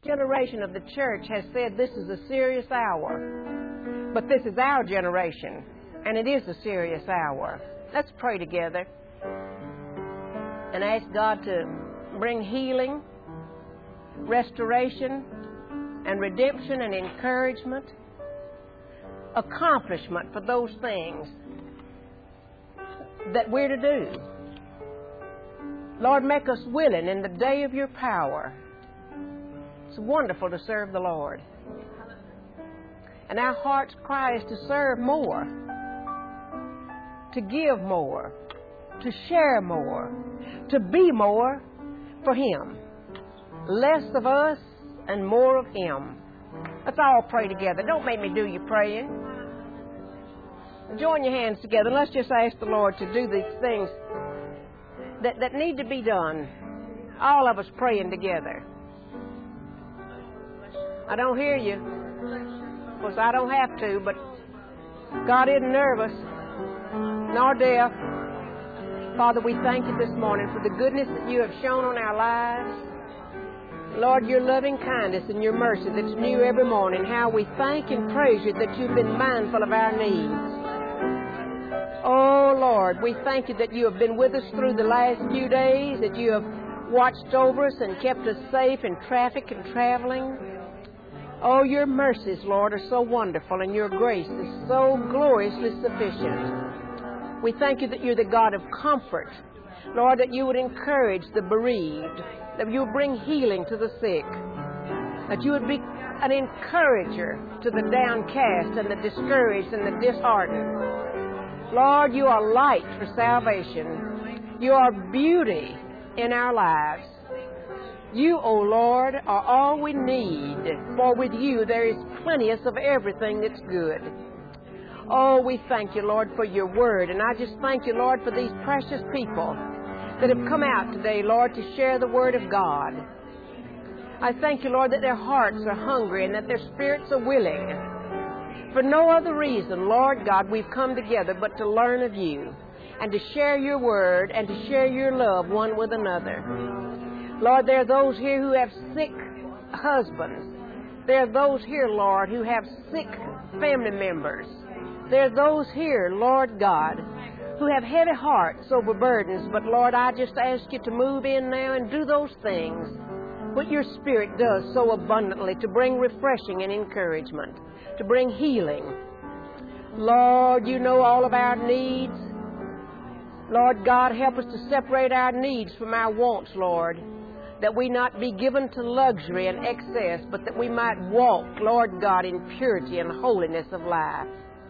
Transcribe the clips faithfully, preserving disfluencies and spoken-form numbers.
generation of the church has said this is a serious hour. But this is our generation, and it is a serious hour. Let's pray together and ask God to bring healing, restoration, and redemption and encouragement, accomplishment for those things that we're to do. Lord, make us willing in the day of your power. It's wonderful to serve the Lord. And our heart's cry is to serve more, to give more, to share more, to be more for Him. Less of us and more of Him. Let's all pray together. Don't make me do your praying. Join your hands together and let's just ask the Lord to do these things that, that need to be done. All of us praying together. I don't hear you. Of course, I don't have to, but God isn't nervous, nor deaf. Father, we thank you this morning for the goodness that you have shown on our lives. Lord, your loving kindness and your mercy that's new every morning. How we thank and praise you that you've been mindful of our needs. Oh, Lord, we thank you that you have been with us through the last few days, that you have watched over us and kept us safe in traffic and traveling. Oh, your mercies, Lord, are so wonderful, and your grace is so gloriously sufficient. We thank you that you're the God of comfort. Lord, that you would encourage the bereaved, that you would bring healing to the sick, that you would be an encourager to the downcast and the discouraged and the disheartened. Lord, you are light for salvation. You are beauty in our lives. You, O Lord, are all we need, for with you there is plenteous of everything that's good. Oh, we thank you, Lord, for your word, and I just thank you, Lord, for these precious people that have come out today, Lord, to share the word of God. I thank you, Lord, that their hearts are hungry and that their spirits are willing. For no other reason, Lord God, we've come together but to learn of you and to share your word and to share your love one with another. Lord, there are those here who have sick husbands. There are those here, Lord, who have sick family members. There are those here, Lord God, who have heavy hearts over burdens. But, Lord, I just ask you to move in now and do those things, what your Spirit does so abundantly, to bring refreshing and encouragement, to bring healing. Lord, you know all of our needs. Lord God, help us to separate our needs from our wants, Lord, that we not be given to luxury and excess, but that we might walk, Lord God, in purity and holiness of life.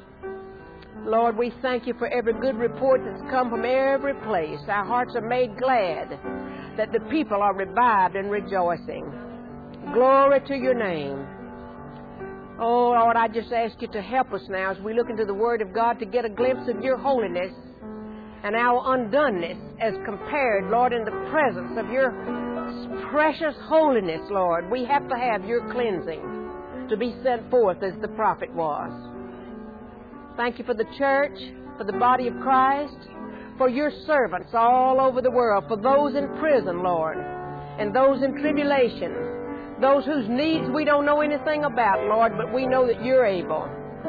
Lord, we thank you for every good report that's come from every place. Our hearts are made glad that the people are revived and rejoicing. Glory to your name. Oh, Lord, I just ask you to help us now as we look into the Word of God to get a glimpse of your holiness and our undoneness as compared, Lord, in the presence of your precious holiness, Lord. We have to have your cleansing to be sent forth as the prophet was. Thank you for the church, for the body of Christ, for your servants all over the world, for those in prison, Lord, and those in tribulation, those whose needs we don't know anything about, Lord, but we know that you're able.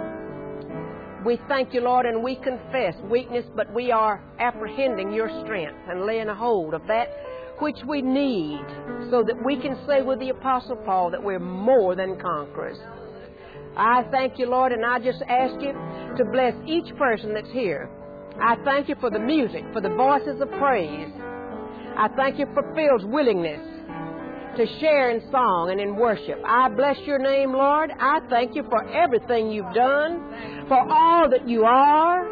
We thank you, Lord, and we confess weakness, but we are apprehending your strength and laying a hold of that which we need so that we can say with the Apostle Paul that we're more than conquerors. I thank you, Lord, and I just ask you to bless each person that's here. I thank you for the music, for the voices of praise. I thank you for Phil's willingness to share in song and in worship. I bless your name, Lord. I thank you for everything you've done, for all that you are.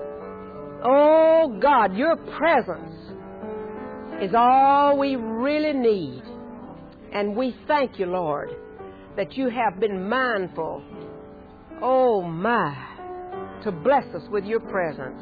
Oh, God, your presence is all we really need. And we thank you, Lord, that you have been mindful, oh my, to bless us with your presence.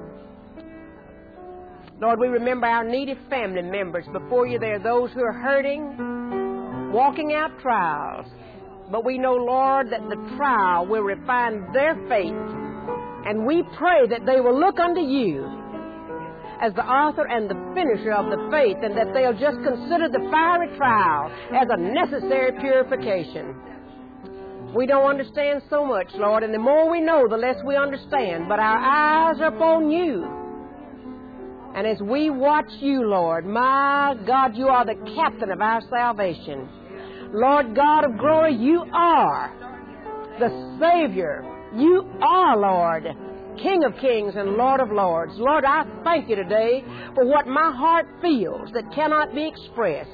Lord, we remember our needy family members before you. There are those who are hurting, walking out trials. But we know, Lord, that the trial will refine their faith. And we pray that they will look unto you as the author and the finisher of the faith, and that they'll just consider the fiery trial as a necessary purification. We don't understand so much, Lord, and the more we know, the less we understand, but our eyes are upon you. And as we watch you, Lord, my God, you are the captain of our salvation. Lord God of glory, you are the Savior. You are, Lord, King of kings and Lord of lords. Lord, I thank you today for what my heart feels that cannot be expressed.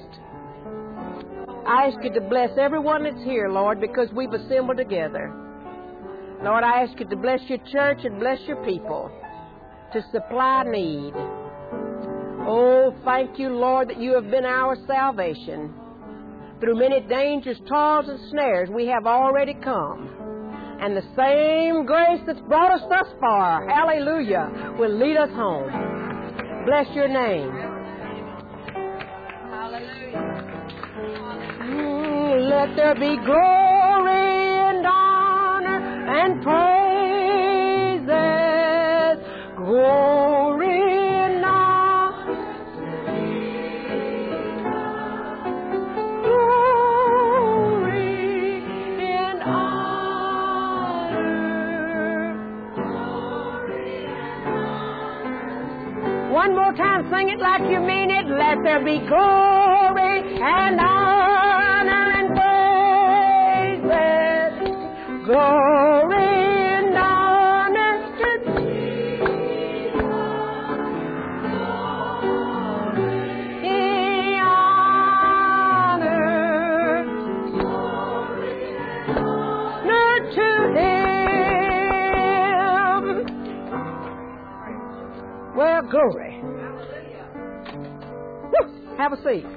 I ask you to bless everyone that's here, Lord, because we've assembled together. Lord, I ask you to bless your church and bless your people to supply need. Oh, thank you, Lord, that you have been our salvation. Through many dangers, toils, and snares, we have already come. And the same grace that's brought us thus far, hallelujah, will lead us home. Bless your name. Mm, let there be glory and honor and praises. Glory and honor. Glory and honor. One more time, sing it like you mean it. Let there be glory and honor and praises. Glory and honor to Jesus. Glory, honor, honor to Him. Well, glory. Woo. Have a seat.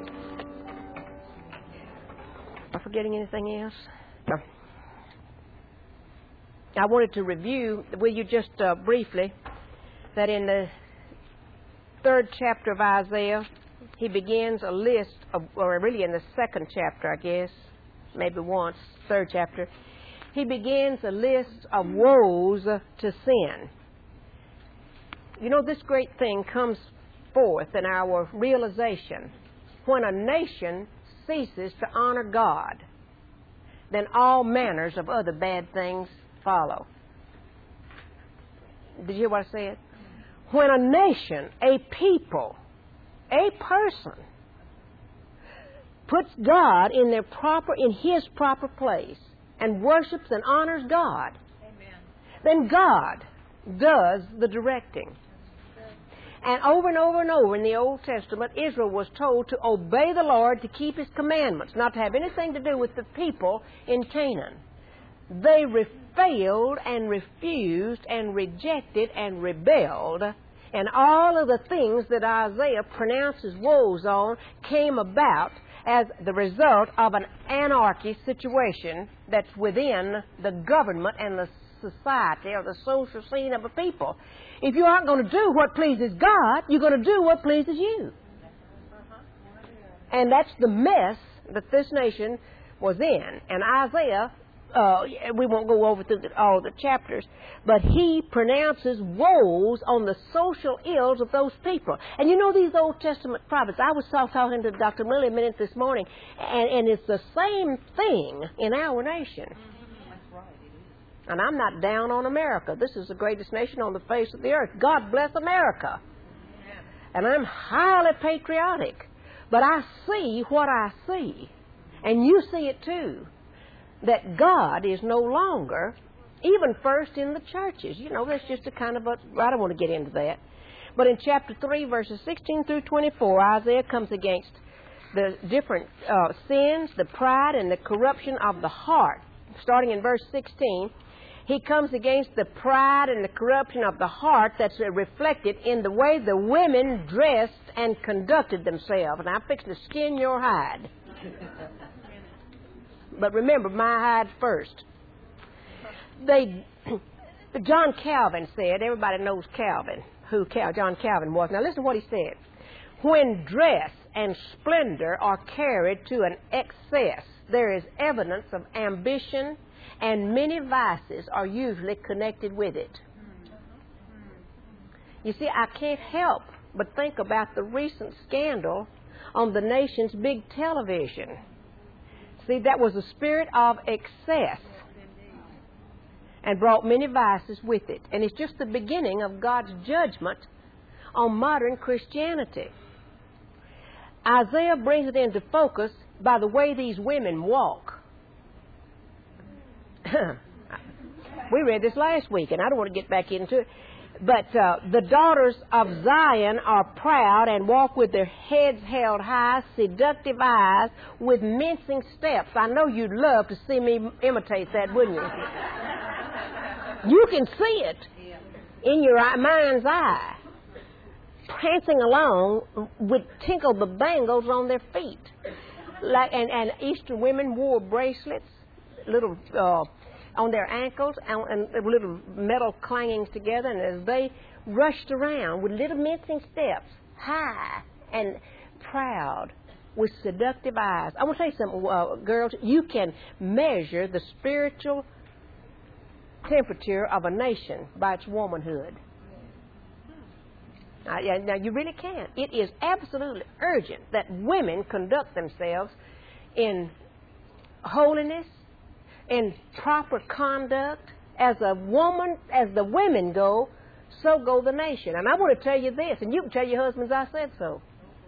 Am I forgetting anything else? No. I wanted to review with you just uh, briefly that in the third chapter of Isaiah, he begins a list of, or really in the second chapter, I guess, maybe once, third chapter, he begins a list of woes to sin. You know, this great thing comes forth in our realization. When a nation ceases to honor God, then all manners of other bad things follow. Did you hear what I said? When a nation, a people, a person puts God in their proper, in His proper place and worships and honors God, amen, then God does the directing. And over and over and over in the Old Testament, Israel was told to obey the Lord, to keep His commandments, not to have anything to do with the people in Canaan. They re- failed and refused and rejected and rebelled, and all of the things that Isaiah pronounces woes on came about as the result of an anarchy situation that's within the government and the society or the social scene of a people. If you aren't going to do what pleases God, you're going to do what pleases you. And that's the mess that this nation was in. And Isaiah, uh, we won't go over through the, all the chapters, but he pronounces woes on the social ills of those people. And you know these Old Testament prophets, I was talking to Doctor Millie a minute this morning, and, and it's the same thing in our nation. And I'm not down on America. This is the greatest nation on the face of the earth. God bless America. And I'm highly patriotic. But I see what I see. And you see it too. That God is no longer, even first in the churches. You know, that's just a kind of a, I don't want to get into that. But in chapter three, verses sixteen through twenty-four, Isaiah comes against the different uh, sins, the pride, and the corruption of the heart. Starting in verse sixteen, he comes against the pride and the corruption of the heart that's reflected in the way the women dressed and conducted themselves. And I'm fixing to skin your hide. But remember, my hide first. They, John Calvin said, everybody knows Calvin, who Cal, John Calvin was. Now listen to what he said. When dress and splendor are carried to an excess, there is evidence of ambition, and many vices are usually connected with it. You see, I can't help but think about the recent scandal on the nation's big television. See, that was a spirit of excess and brought many vices with it. And it's just the beginning of God's judgment on modern Christianity. Isaiah brings it into focus by the way these women walk. We read this last week, and I don't want to get back into it. But uh, the daughters of Zion are proud and walk with their heads held high, seductive eyes, with mincing steps. I know you'd love to see me imitate that, wouldn't you? You can see it in your mind's eye. Prancing along with tinkle the bangles on their feet. Like, and, and Eastern women wore bracelets, little uh, on their ankles, and, and little metal clangings together. And as they rushed around with little mincing steps, high and proud, with seductive eyes. I want to tell you something, uh, girls. You can measure the spiritual temperature of a nation by its womanhood. Now, yeah, now, you really can. It is absolutely urgent that women conduct themselves in holiness, in proper conduct. As a woman, as the women go, so go the nation. And I want to tell you this, and you can tell your husbands I said so.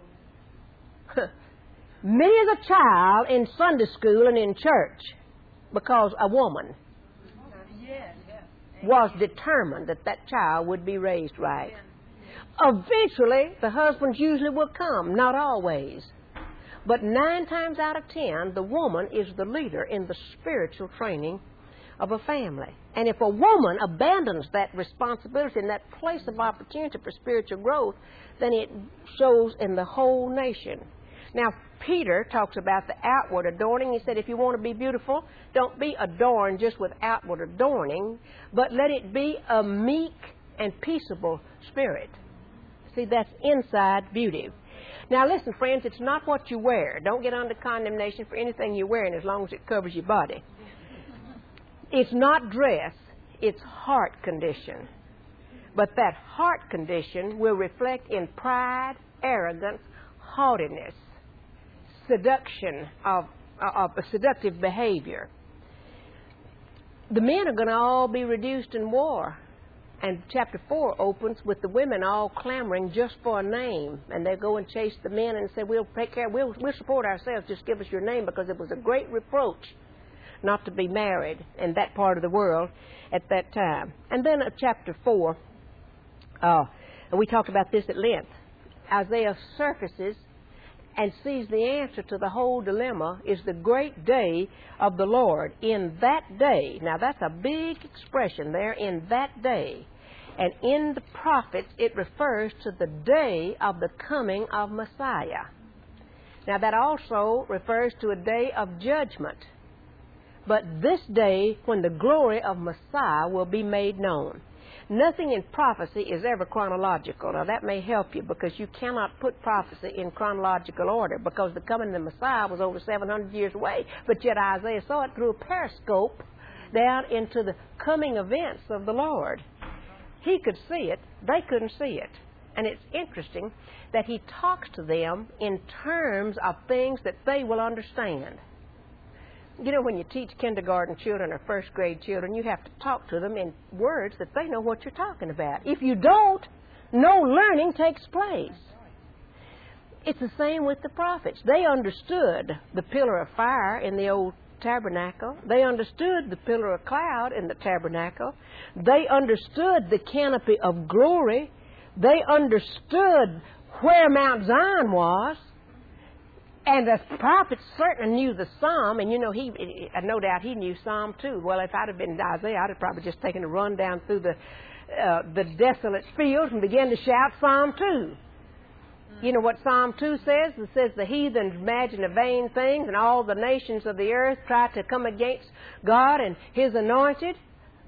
Many is a child in Sunday school and in church because a woman was determined that that child would be raised right. Eventually, the husbands usually will come, not always. But nine times out of ten, the woman is the leader in the spiritual training of a family. And if a woman abandons that responsibility and that place of opportunity for spiritual growth, then it shows in the whole nation. Now, Peter talks about the outward adorning. He said, if you want to be beautiful, don't be adorned just with outward adorning, but let it be a meek and peaceable spirit. See, that's inside beauty. Now, listen, friends, it's not what you wear. Don't get under condemnation for anything you're wearing as long as it covers your body. It's not dress, it's heart condition. But that heart condition will reflect in pride, arrogance, haughtiness, seduction of, of a seductive behavior. The men are going to all be reduced in war. And chapter four opens with the women all clamoring just for a name. And they go and chase the men and say, we'll take care, we'll, we'll support ourselves, just give us your name, because it was a great reproach not to be married in that part of the world at that time. And then at chapter four, uh, and we talked about this at length, Isaiah surfaces and sees the answer to the whole dilemma is the great day of the Lord. In that day, now that's a big expression there, in that day. And in the prophets, it refers to the day of the coming of Messiah. Now that also refers to a day of judgment. But this day when the glory of Messiah will be made known. Nothing in prophecy is ever chronological. Now that may help you, because you cannot put prophecy in chronological order, because the coming of the Messiah was over seven hundred years away. But yet Isaiah saw it through a periscope down into the coming events of the Lord. He could see it. They couldn't see it. And it's interesting that he talks to them in terms of things that they will understand. You know, when you teach kindergarten children or first grade children, you have to talk to them in words that they know what you're talking about. If you don't, no learning takes place. It's the same with the prophets. They understood the pillar of fire in the old tabernacle. They understood the pillar of cloud in the tabernacle. They understood the canopy of glory. They understood where Mount Zion was. And the prophet certainly knew the psalm, and you know, he, no doubt he knew Psalm too. Well, if I'd have been Isaiah, I'd have probably just taken a run down through the uh, the desolate fields and began to shout Psalm two. You know what Psalm two says? It says, the heathens imagine a vain things, and all the nations of the earth try to come against God and His anointed.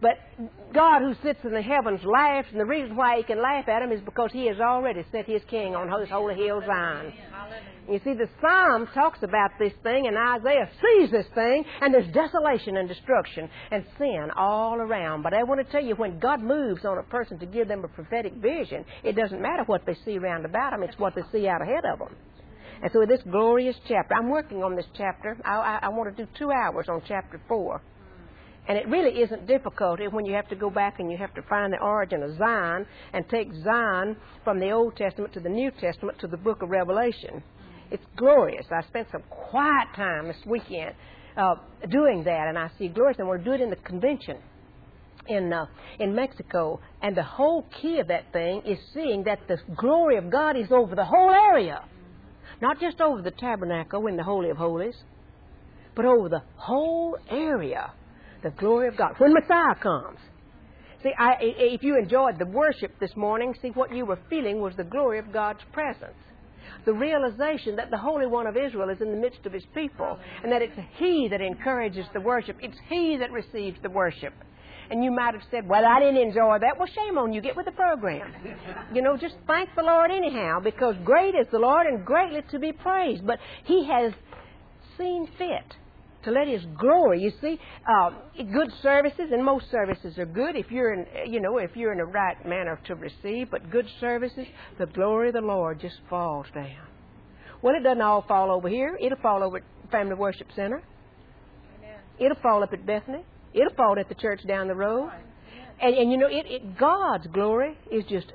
But God who sits in the heavens laughs, and the reason why He can laugh at him is because He has already set His King on His holy hill Zion. You see, the Psalm talks about this thing, and Isaiah sees this thing, and there's desolation and destruction and sin all around. But I want to tell you, when God moves on a person to give them a prophetic vision, it doesn't matter what they see round about them, it's what they see out ahead of them. And so this glorious chapter, I'm working on this chapter. I, I, I want to do two hours on chapter four. And it really isn't difficult when you have to go back and you have to find the origin of Zion and take Zion from the Old Testament to the New Testament to the book of Revelation. It's glorious. I spent some quiet time this weekend uh, doing that, and I see glorious. And we're doing it in the convention in uh, in Mexico. And the whole key of that thing is seeing that the glory of God is over the whole area. Not just over the tabernacle in the Holy of Holies, but over the whole area. The glory of God. When Messiah comes. See, I, if you enjoyed the worship this morning, see, what you were feeling was the glory of God's presence. The realization that the Holy One of Israel is in the midst of His people, and that it's He that encourages the worship. It's He that receives the worship. And you might have said, well, I didn't enjoy that. Well, shame on you. Get with the program. You know, just thank the Lord anyhow, because great is the Lord and greatly to be praised. But He has seen fit to let His glory, you see, uh, good services, and most services are good if you're in, you know, if you're in the right manner to receive, but good services, the glory of the Lord just falls down. Well, it doesn't all fall over here. It'll fall over at Family Worship Center. Amen. It'll fall up at Bethany. It'll fall at the church down the road. And, and you know, it, it, God's glory is just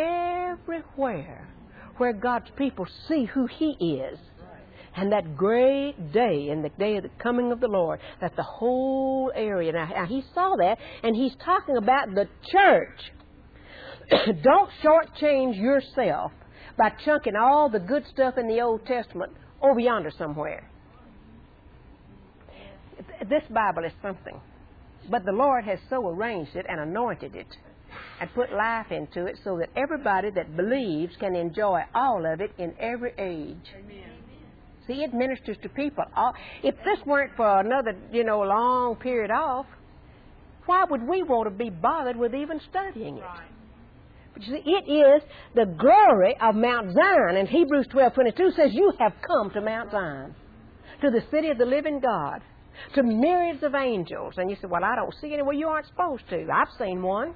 everywhere where God's people see who He is. And that great day, and the day of the coming of the Lord, that the whole area, now, now He saw that, and He's talking about the church. Don't shortchange yourself by chunking all the good stuff in the Old Testament over yonder somewhere. This Bible is something. But the Lord has so arranged it and anointed it and put life into it so that everybody that believes can enjoy all of it in every age. Amen. See, it ministers to people. If this weren't for another, you know, long period off, why would we want to be bothered with even studying it? Right. But you see, it is the glory of Mount Zion. And Hebrews twelve twenty-two says, you have come to Mount Zion, to the city of the living God, to myriads of angels. And you say, well, I don't see any. Well, you aren't supposed to. I've seen one.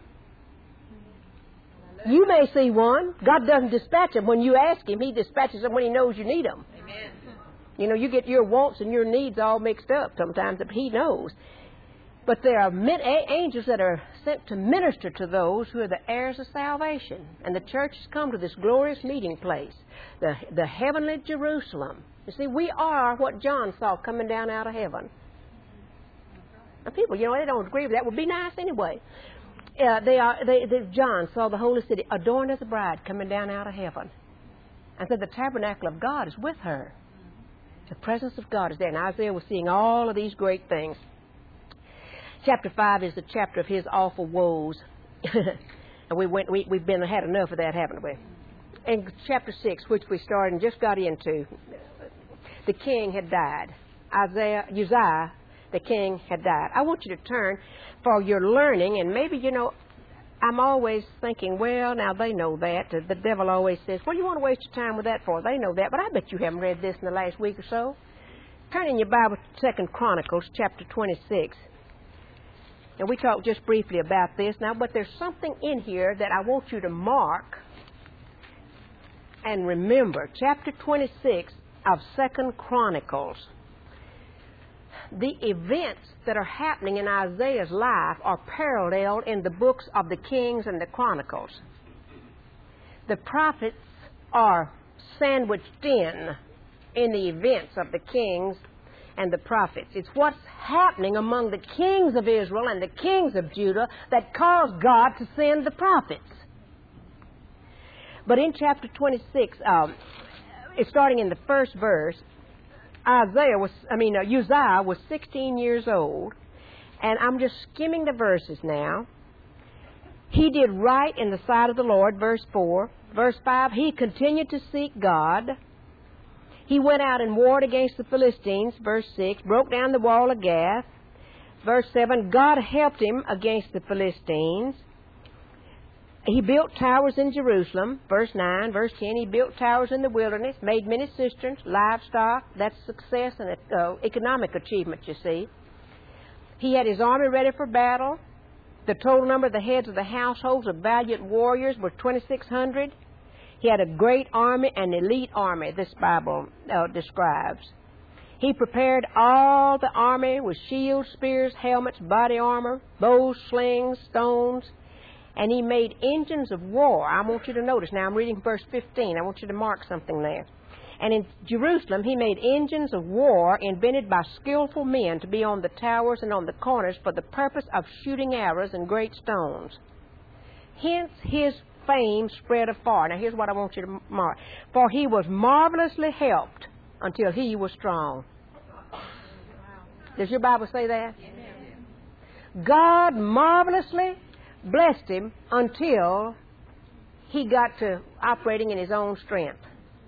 You may see one. God doesn't dispatch them when you ask Him. He dispatches them when He knows you need them. Amen. You know, you get your wants and your needs all mixed up sometimes, but He knows. But there are angels that are sent to minister to those who are the heirs of salvation. And the church has come to this glorious meeting place, the, the heavenly Jerusalem. You see, we are what John saw coming down out of heaven. And people, you know, they don't agree with that. Would be nice anyway. Uh, they are. They, they, John saw the holy city adorned as a bride coming down out of heaven. And said the tabernacle of God is with her. The presence of God is there. And Isaiah was seeing all of these great things. Chapter five is the chapter of his awful woes. And we went, we, we've been had enough of that, haven't we? And chapter six, which we started and just got into, the king had died. Isaiah, Uzziah, the king had died. I want you to turn for your learning, and maybe, you know, I'm always thinking, well, now they know that. The devil always says, what do you want to waste your time with that for? They know that, but I bet you haven't read this in the last week or so. Turn in your Bible to Second Chronicles, chapter twenty-six. And we talked just briefly about this now, but there's something in here that I want you to mark and remember. Chapter twenty-six of Second Chronicles. The events that are happening in Isaiah's life are paralleled in the books of the Kings and the Chronicles. The prophets are sandwiched in in the events of the kings and the prophets. It's what's happening among the kings of Israel and the kings of Judah that caused God to send the prophets. But in chapter twenty-six, um, it's starting in the first verse, Isaiah was, I mean, uh, Uzziah was sixteen years old, and I'm just skimming the verses now. He did right in the sight of the Lord, verse four. Verse five, he continued to seek God. He went out and warred against the Philistines, verse six, broke down the wall of Gath. Verse seven, God helped him against the Philistines. He built towers in Jerusalem. Verse nine, verse ten, he built towers in the wilderness, made many cisterns, livestock. That's success and uh, economic achievement, you see. He had his army ready for battle. The total number of the heads of the households of valiant warriors were twenty-six hundred. He had a great army, an elite army, this Bible uh, describes. He prepared all the army with shields, spears, helmets, body armor, bows, slings, stones, and he made engines of war. I want you to notice, now I'm reading verse fifteen. I want you to mark something there. And in Jerusalem he made engines of war invented by skillful men to be on the towers and on the corners for the purpose of shooting arrows and great stones. Hence his fame spread afar. Now here's what I want you to mark. For he was marvelously helped until he was strong. Does your Bible say that? God marvelously blessed him until he got to operating in his own strength.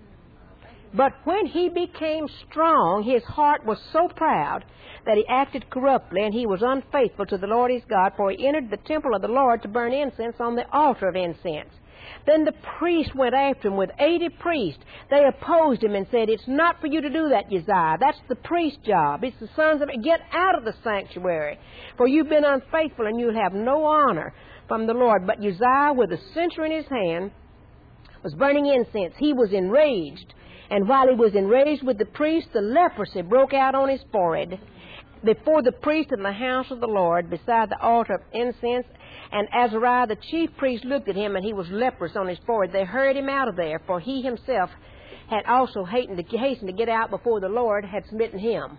But when he became strong, his heart was so proud that he acted corruptly, and he was unfaithful to the Lord his God, for he entered the temple of the Lord to burn incense on the altar of incense. Then the priest went after him with eighty priests. They opposed him and said, "It's not for you to do that, Uzziah. That's the priest's job. It's the sons of... Get out of the sanctuary, for you've been unfaithful, and you'll have no honor from the Lord." But Uzziah, with a censer in his hand, was burning incense. He was enraged. And while he was enraged with the priest, the leprosy broke out on his forehead before the priest in the house of the Lord, beside the altar of incense. And Azariah the chief priest looked at him, and he was leprous on his forehead. They hurried him out of there, for he himself had also hastened to, hastened to get out before the Lord had smitten him.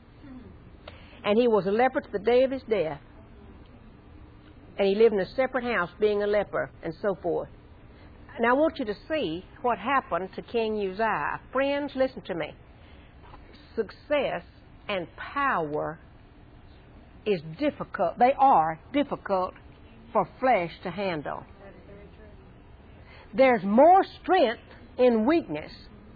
And he was a leper to the day of his death. And he lived in a separate house, being a leper, and so forth. Now I want you to see what happened to King Uzziah. Friends, listen to me. Success and power is difficult. They are difficult for flesh to handle. There's more strength in weakness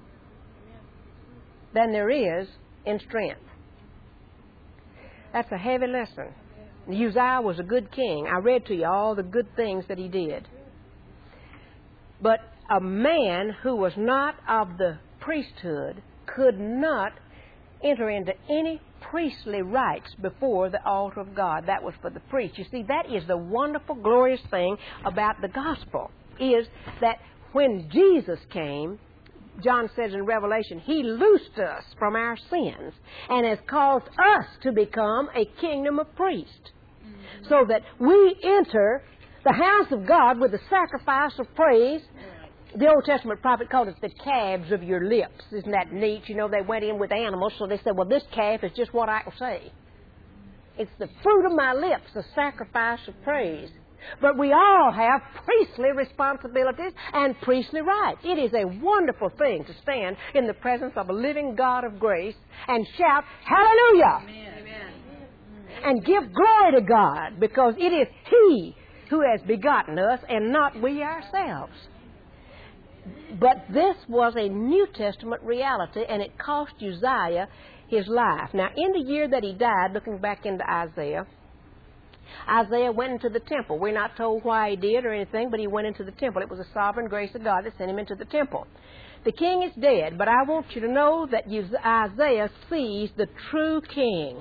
than there is in strength. That's a heavy lesson. Uzziah was a good king. I read to you all the good things that he did. But a man who was not of the priesthood could not enter into any priestly rites before the altar of God. That was for the priest. You see, that is the wonderful, glorious thing about the gospel, is that when Jesus came, John says in Revelation, he loosed us from our sins and has caused us to become a kingdom of priests, mm-hmm. so that we enter the house of God with the sacrifice of praise. The Old Testament prophet called it the calves of your lips. Isn't that neat? You know, they went in with animals, so they said, well, this calf is just what I can say. It's the fruit of my lips, the sacrifice of praise. But we all have priestly responsibilities and priestly rights. It is a wonderful thing to stand in the presence of a living God of grace and shout, hallelujah! Amen. And give glory to God, because it is He who has begotten us and not we ourselves. But this was a New Testament reality, and it cost Uzziah his life. Now, in the year that he died, looking back into Isaiah, Isaiah went into the temple. We're not told why he did or anything, but he went into the temple. It was a sovereign grace of God that sent him into the temple. The king is dead, but I want you to know that Isaiah sees the true king.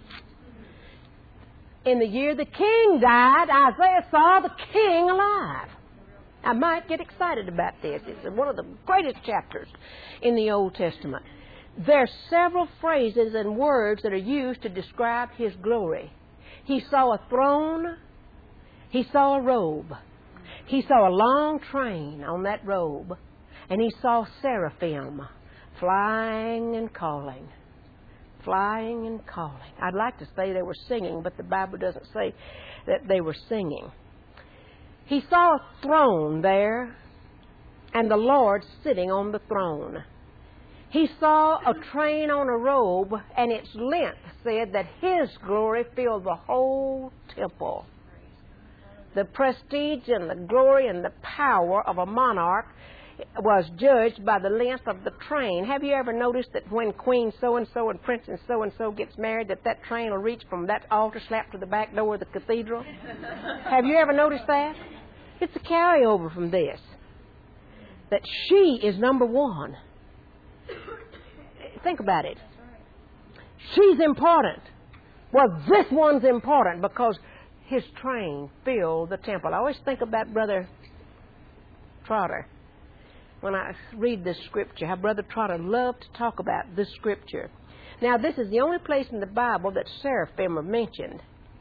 In the year the king died, Isaiah saw the king alive. I might get excited about this. It's one of the greatest chapters in the Old Testament. There are several phrases and words that are used to describe his glory. He saw a throne. He saw a robe. He saw a long train on that robe. And he saw seraphim flying and calling. Flying and calling. I'd like to say they were singing, but the Bible doesn't say that they were singing. He saw a throne there, and the Lord sitting on the throne. He saw a train on a robe, and its length said that His glory filled the whole temple. The prestige and the glory and the power of a monarch was judged by the length of the train. Have you ever noticed that when Queen so-and-so and Princess so-and-so gets married, that that train will reach from that altar slap to the back door of the cathedral? Have you ever noticed that? It's a carryover from this. That she is number one. Think about it. She's important. Well, this one's important because his train filled the temple. I always think about Brother Trotter when I read this scripture, how Brother Trotter loved to talk about this scripture. Now, this is the only place in the Bible that seraphim are mentioned.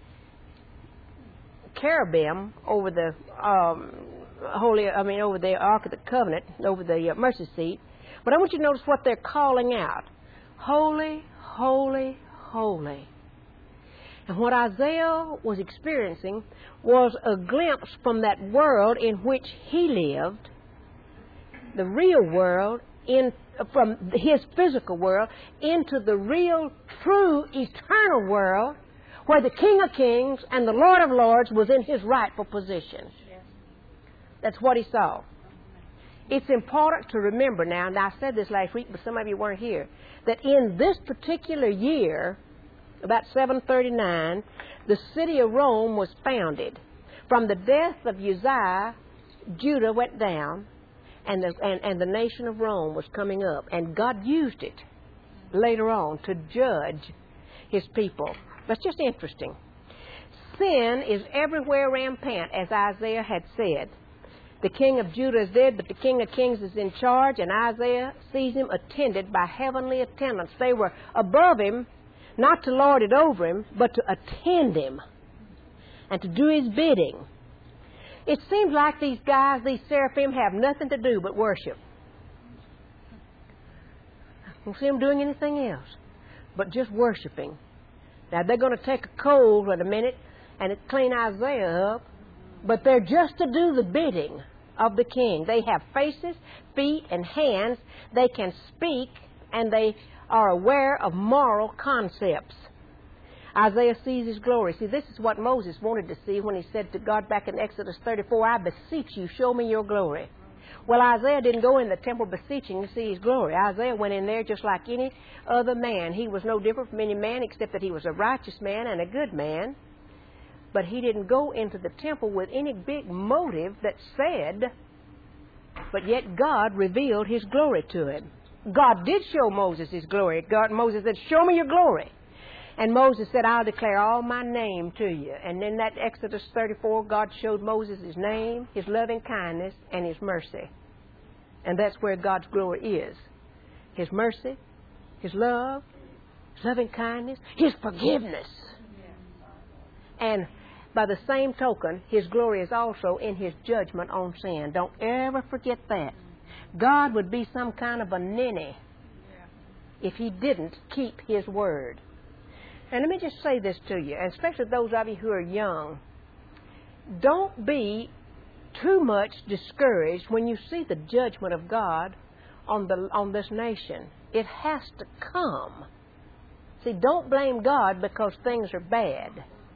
Cherubim over the um, holy, I mean, over the Ark of the Covenant, over the uh, mercy seat. But I want you to notice what they're calling out: holy, holy, holy. And what Isaiah was experiencing was a glimpse from that world in which he lived, the real world, in from his physical world into the real, true, eternal world where the King of Kings and the Lord of Lords was in his rightful position. Yes. That's what he saw. It's important to remember now, and I said this last week, but some of you weren't here, that in this particular year, about seven thirty-nine, the city of Rome was founded. From the death of Uzziah, Judah went down, and the, and, and the nation of Rome was coming up. And God used it later on to judge his people. That's just interesting. Sin is everywhere rampant, as Isaiah had said. The king of Judah is dead, but the King of Kings is in charge, and Isaiah sees him attended by heavenly attendants. They were above him, not to lord it over him, but to attend him and to do his bidding. It seems like these guys, these seraphim, have nothing to do but worship. I don't see them doing anything else but just worshiping. Now, they're going to take a coal in a minute and clean Isaiah up, but they're just to do the bidding of the king. They have faces, feet, and hands. They can speak, and they are aware of moral concepts. Isaiah sees his glory. See, this is what Moses wanted to see when he said to God back in Exodus thirty-four, I beseech you, show me your glory. Well, Isaiah didn't go in the temple beseeching to see his glory. Isaiah went in there just like any other man. He was no different from any man except that he was a righteous man and a good man. But he didn't go into the temple with any big motive that said, but yet God revealed his glory to him. God did show Moses his glory. God, Moses said, show me your glory. And Moses said, I'll declare all my name to you. And in that Exodus thirty-four, God showed Moses his name, his loving kindness, and his mercy. And that's where God's glory is. His mercy, his love, his loving kindness, his forgiveness. And by the same token, his glory is also in his judgment on sin. Don't ever forget that. God would be some kind of a ninny if he didn't keep his word. And let me just say this to you, and especially those of you who are young. Don't be too much discouraged when you see the judgment of God on the on this nation. It has to come. See, don't blame God because things are bad.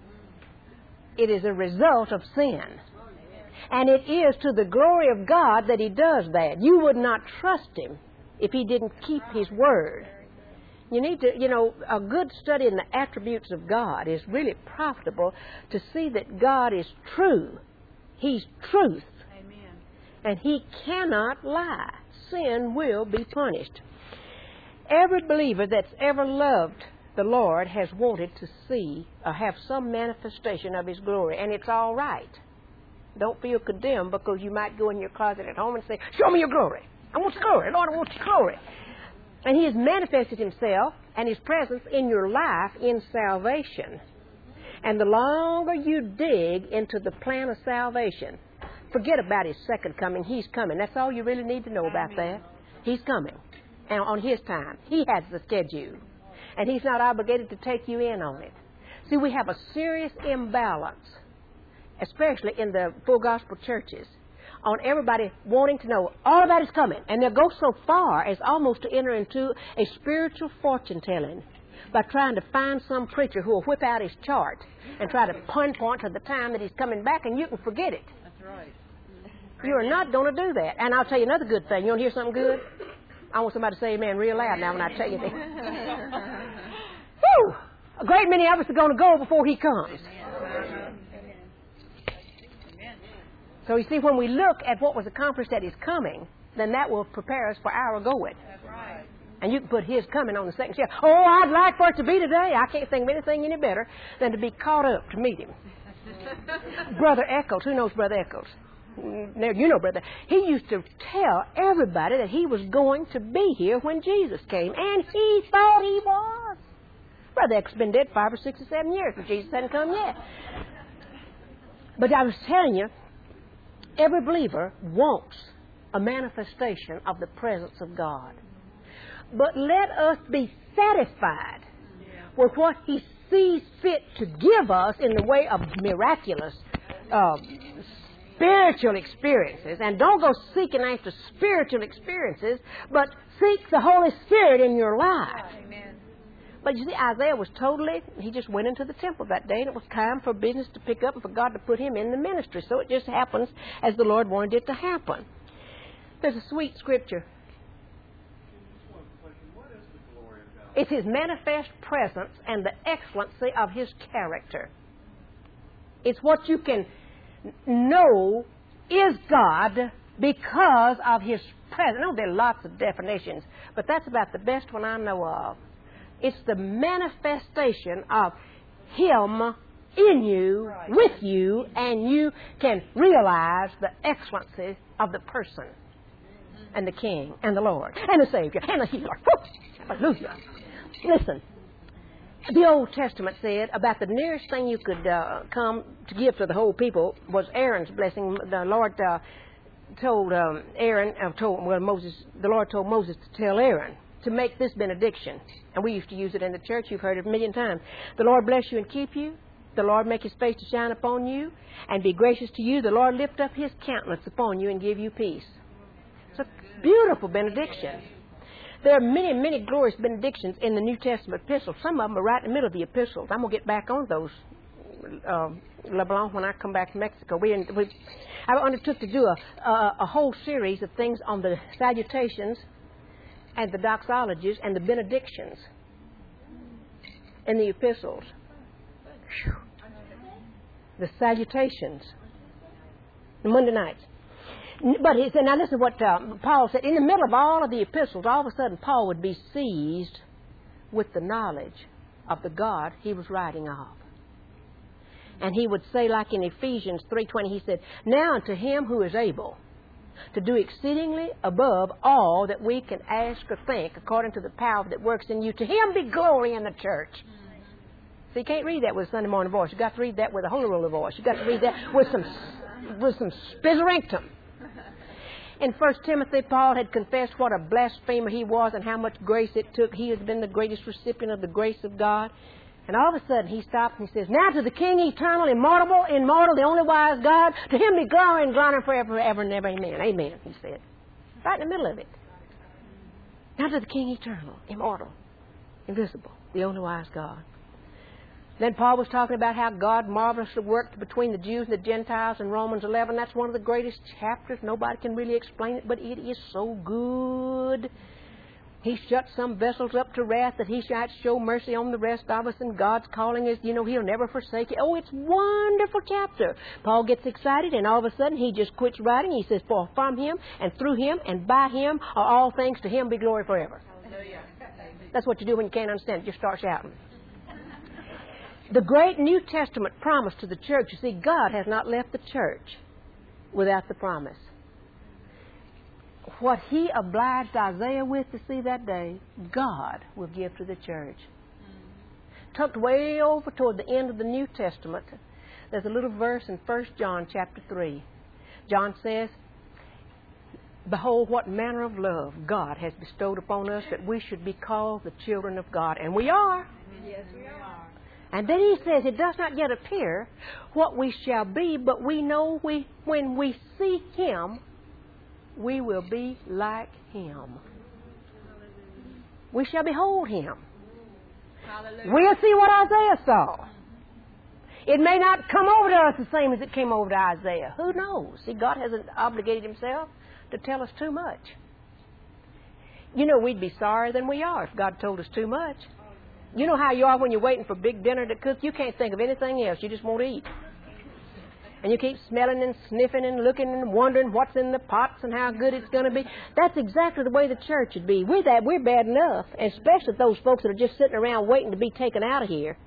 It is a result of sin. And it is to the glory of God that he does that. You would not trust him if he didn't keep his word. You need to, you know, a good study in the attributes of God is really profitable to see that God is true. He's truth. Amen. And he cannot lie. Sin will be punished. Every believer that's ever loved the Lord has wanted to see or have some manifestation of his glory, and it's all right. Don't feel condemned because you might go in your closet at home and say, show me your glory. I want your glory. Lord, I want your glory. And he has manifested himself and his presence in your life in salvation. And the longer you dig into the plan of salvation, forget about his second coming. He's coming. That's all you really need to know about that. He's coming. And on his time. He has the schedule. And he's not obligated to take you in on it. See, we have a serious imbalance, especially in the full gospel churches, on everybody wanting to know all about his coming. And they'll go so far as almost to enter into a spiritual fortune telling by trying to find some preacher who will whip out his chart and try to pinpoint to the time that he's coming back, and you can forget it. That's right. You are not going to do that. And I'll tell you another good thing. You want to hear something good? I want somebody to say amen real loud now when I tell you this. Whew! A great many of us are going to go before He comes. So you see, when we look at what was accomplished at His coming, then that will prepare us for our going. And you can put His coming on the second shelf. Oh, I'd like for it to be today. I can't think of anything any better than to be caught up to meet Him. Brother Eccles, who knows Brother Eccles? You know Brother. He used to tell everybody that he was going to be here when Jesus came, and he thought he was. Brother Eccles has been dead five or six or seven years, and Jesus hadn't come yet. But I was telling you, every believer wants a manifestation of the presence of God. But let us be satisfied with what He sees fit to give us in the way of miraculous uh, spiritual experiences. And don't go seeking after spiritual experiences, but seek the Holy Spirit in your life. Amen. But you see, Isaiah was totally, he just went into the temple that day, and it was time for business to pick up and for God to put him in the ministry. So it just happens as the Lord wanted it to happen. There's a sweet scripture. It's His manifest presence and the excellency of His character. It's what you can know is God because of His presence. I know there are lots of definitions, but that's about the best one I know of. It's the manifestation of Him in you, right, with you, and you can realize the excellency of the person and the King and the Lord and the Savior and the Healer. Hallelujah. Listen, the Old Testament said about the nearest thing you could uh, come to give to the whole people was Aaron's blessing. The Lord uh, told um, Aaron, uh, told well Moses. The Lord told Moses to tell Aaron to make this benediction, and we used to use it in the church. You've heard it a million times. The Lord bless you and keep you. The Lord make His face to shine upon you and be gracious to you. The Lord lift up His countenance upon you and give you peace. It's a beautiful benediction. There are many, many glorious benedictions in the New Testament epistles. Some of them are right in the middle of the epistles. I'm going to get back on those, uh, LeBlanc, when I come back to Mexico. We, we, I undertook to do a, a, a whole series of things on the salutations and the doxologies and the benedictions in the epistles. Whew. The salutations. The Monday nights. But he said, now listen to what uh, Paul said. In the middle of all of the epistles, all of a sudden Paul would be seized with the knowledge of the God he was writing of. And he would say, like in Ephesians three twenty, he said, now unto Him who is able to do exceedingly above all that we can ask or think, according to the power that works in you, to Him be glory in the church. So you can't read that with a Sunday morning voice. You've got to read that with a Holy Roller voice. You've got to read that with some, with some spizzerinctum. In First Timothy, Paul had confessed what a blasphemer he was and how much grace it took. He has been the greatest recipient of the grace of God. And all of a sudden he stops and he says, now to the King, eternal, immortal, immortal, the only wise God, to Him be glory and honor forever, forever and ever. Amen. Amen, he said. Right in the middle of it. Now to the King, eternal, immortal, invisible, the only wise God. Then Paul was talking about how God marvelously worked between the Jews and the Gentiles in Romans eleven. That's one of the greatest chapters. Nobody can really explain it, but it is so good. He shut some vessels up to wrath that He might show mercy on the rest of us, and God's calling is, you know, He'll never forsake you. Oh, it's a wonderful chapter. Paul gets excited, and all of a sudden he just quits writing. He says, for from Him and through Him and by Him are all things, to Him be glory forever. Hallelujah. That's what you do when you can't understand it. Just start shouting. The great New Testament promise to the church, you see, God has not left the church without the promise. What He obliged Isaiah with to see that day, God will give to the church. Tucked way over toward the end of the New Testament, there's a little verse in First John chapter three. John says, behold, what manner of love God has bestowed upon us, that we should be called the children of God. And we are. Yes, we are. And then he says, it does not yet appear what we shall be, but we know we, when we see Him, we will be like Him. We shall behold Him. Hallelujah. We'll see what Isaiah saw. It may not come over to us the same as it came over to Isaiah. Who knows? See, God hasn't obligated himself to tell us too much. You know, we'd be sorrier than we are if God told us too much. You know how you are when you're waiting for big dinner to cook? You can't think of anything else. You just won't eat. And you keep smelling and sniffing and looking and wondering what's in the pots and how good it's going to be. That's exactly the way the church should be. We're that, we're bad enough, and especially those folks that are just sitting around waiting to be taken out of here.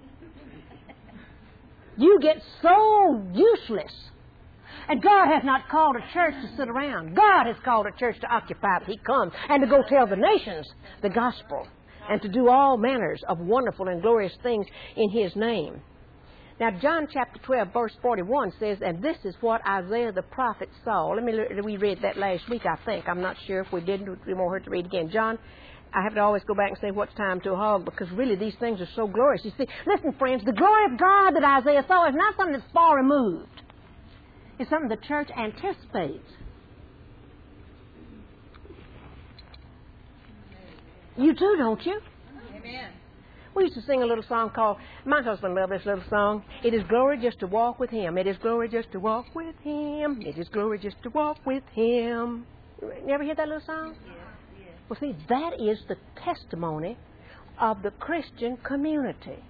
You get so useless. And God has not called a church to sit around. God has called a church to occupy that He comes and to go tell the nations the gospel and to do all manners of wonderful and glorious things in His name. Now, John chapter twelve, verse forty-one says, and this is what Isaiah the prophet saw. Let me, we read that last week, I think. I'm not sure if we didn't. We won't hurt to read again. John, I have to always go back and say what's time to a hog, because really these things are so glorious. You see, listen, friends, the glory of God that Isaiah saw is not something that's far removed. It's something the church anticipates. You too, don't you? Amen. We used to sing a little song called, my husband loved this little song, it is glory just to walk with Him. It is glory just to walk with Him. It is glory just to walk with Him. You ever hear that little song? Yes, yes. Well, see, that is the testimony of the Christian community.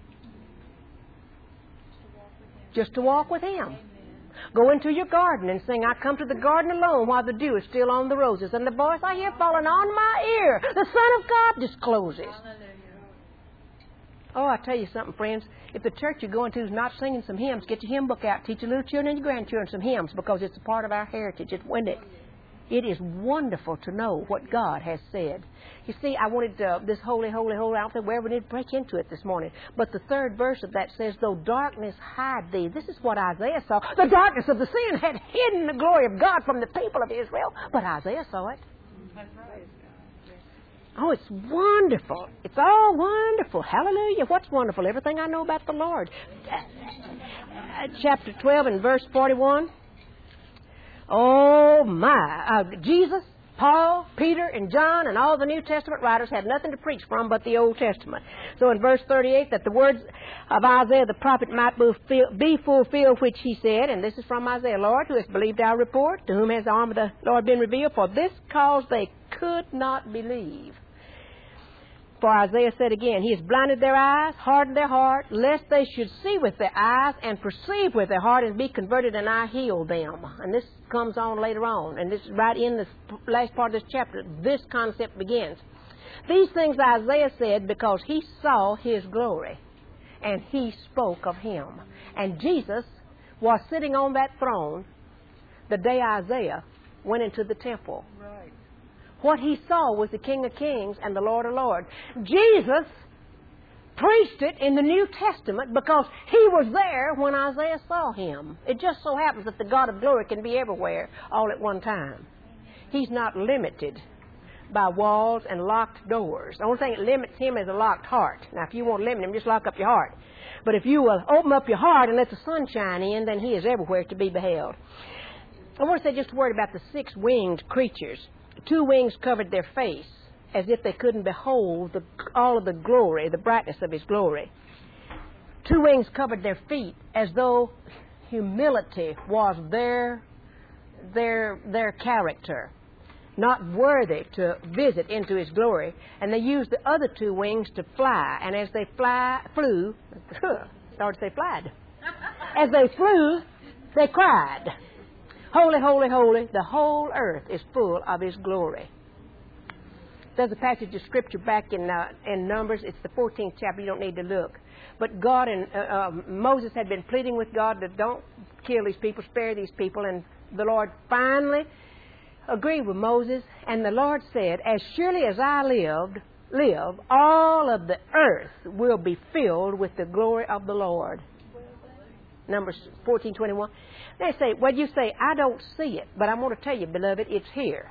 Just to walk with Him. Go into your garden and sing, I come to the garden alone while the dew is still on the roses, and the voice I hear falling on my ear, the Son of God discloses. Oh, I tell you something, friends. If the church you're going to is not singing some hymns, get your hymn book out. Teach your little children and your grandchildren some hymns, because it's a part of our heritage. It's when it, it is wonderful to know what God has said. You see, I wanted uh, this holy, holy, holy outfit where we did break into it this morning. But the third verse of that says, though darkness hide thee. This is what Isaiah saw. The darkness of the sin had hidden the glory of God from the people of Israel. But Isaiah saw it. That's right. Oh, it's wonderful. It's all wonderful. Hallelujah. What's wonderful? Everything I know about the Lord. Uh, chapter twelve and verse forty-one. Oh, my. Uh, Jesus, Paul, Peter, and John, and all the New Testament writers had nothing to preach from but the Old Testament. So in verse thirty-eight, that the words of Isaiah the prophet might be fulfilled, which he said, and this is from Isaiah, Lord, who has believed our report, to whom has the arm of the Lord been revealed, for this cause they could not believe. For Isaiah said again, He has blinded their eyes, hardened their heart, lest they should see with their eyes and perceive with their heart and be converted, and I heal them. And this comes on later on. And this is right in the last part of this chapter. This concept begins. These things Isaiah said because he saw His glory, and he spoke of Him. And Jesus was sitting on that throne the day Isaiah went into the temple. Right. What he saw was the King of Kings and the Lord of Lords. Jesus preached it in the New Testament because He was there when Isaiah saw Him. It just so happens that the God of glory can be everywhere all at one time. He's not limited by walls and locked doors. The only thing that limits Him is a locked heart. Now, if you want to limit Him, just lock up your heart. But if you will open up your heart and let the sun shine in, then He is everywhere to be beheld. I want to say just a word about the six-winged creatures. Two wings covered their face as if they couldn't behold the, all of the glory, the brightness of His glory. Two wings covered their feet as though humility was their, their, their character, not worthy to visit into His glory. And they used the other two wings to fly. And as they fly, flew, started to say flied. As they flew, they cried, holy, holy, holy, the whole earth is full of His glory. There's a passage of Scripture back in uh, in Numbers. It's the fourteenth chapter. You don't need to look. But God and uh, uh, Moses had been pleading with God that don't kill these people, spare these people. And the Lord finally agreed with Moses. And the Lord said, as surely as I lived, live, all of the earth will be filled with the glory of the Lord. Numbers fourteen twenty-one. They say, well, you say, I don't see it. But I'm going to tell you, beloved, it's here.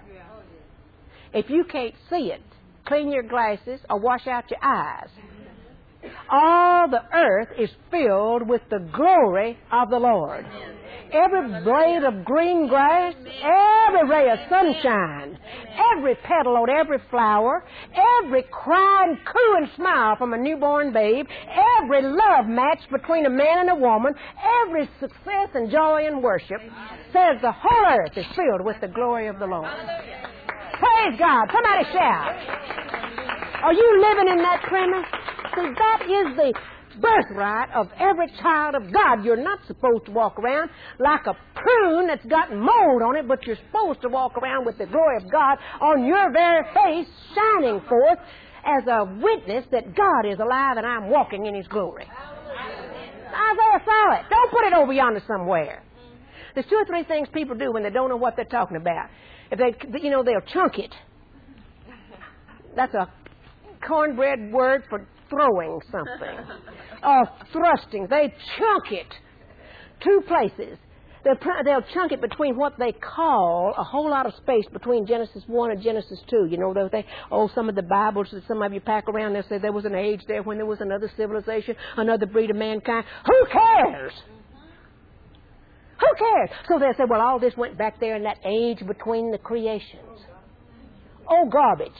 If you can't see it, clean your glasses or wash out your eyes. All the earth is filled with the glory of the Lord. every blade of green grass, every ray of sunshine, every petal on every flower, every cry and coo and smile from a newborn babe, every love match between a man and a woman, every success and joy and worship, says the whole earth is filled with the glory of the Lord. Praise God. Somebody shout. Are you living in that premise? See, that is the birthright of every child of God. You're not supposed to walk around like a prune that's got mold on it, but you're supposed to walk around with the glory of God on your very face, shining forth as a witness that God is alive and I'm walking in His glory. Isaiah saw it. Don't put it over yonder somewhere. There's two or three things people do when they don't know what they're talking about. If they, you know, they'll chunk it. That's a cornbread word for throwing something. Or thrusting. They chunk it. Two places. They'll, they'll chunk it between what they call a whole lot of space between Genesis one and Genesis two. You know, they, oh, some of the Bibles that some of you pack around, they'll say there was an age there when there was another civilization, another breed of mankind. Who cares? Who cares? So they'll say, well, all this went back there in that age between the creations. Oh, garbage.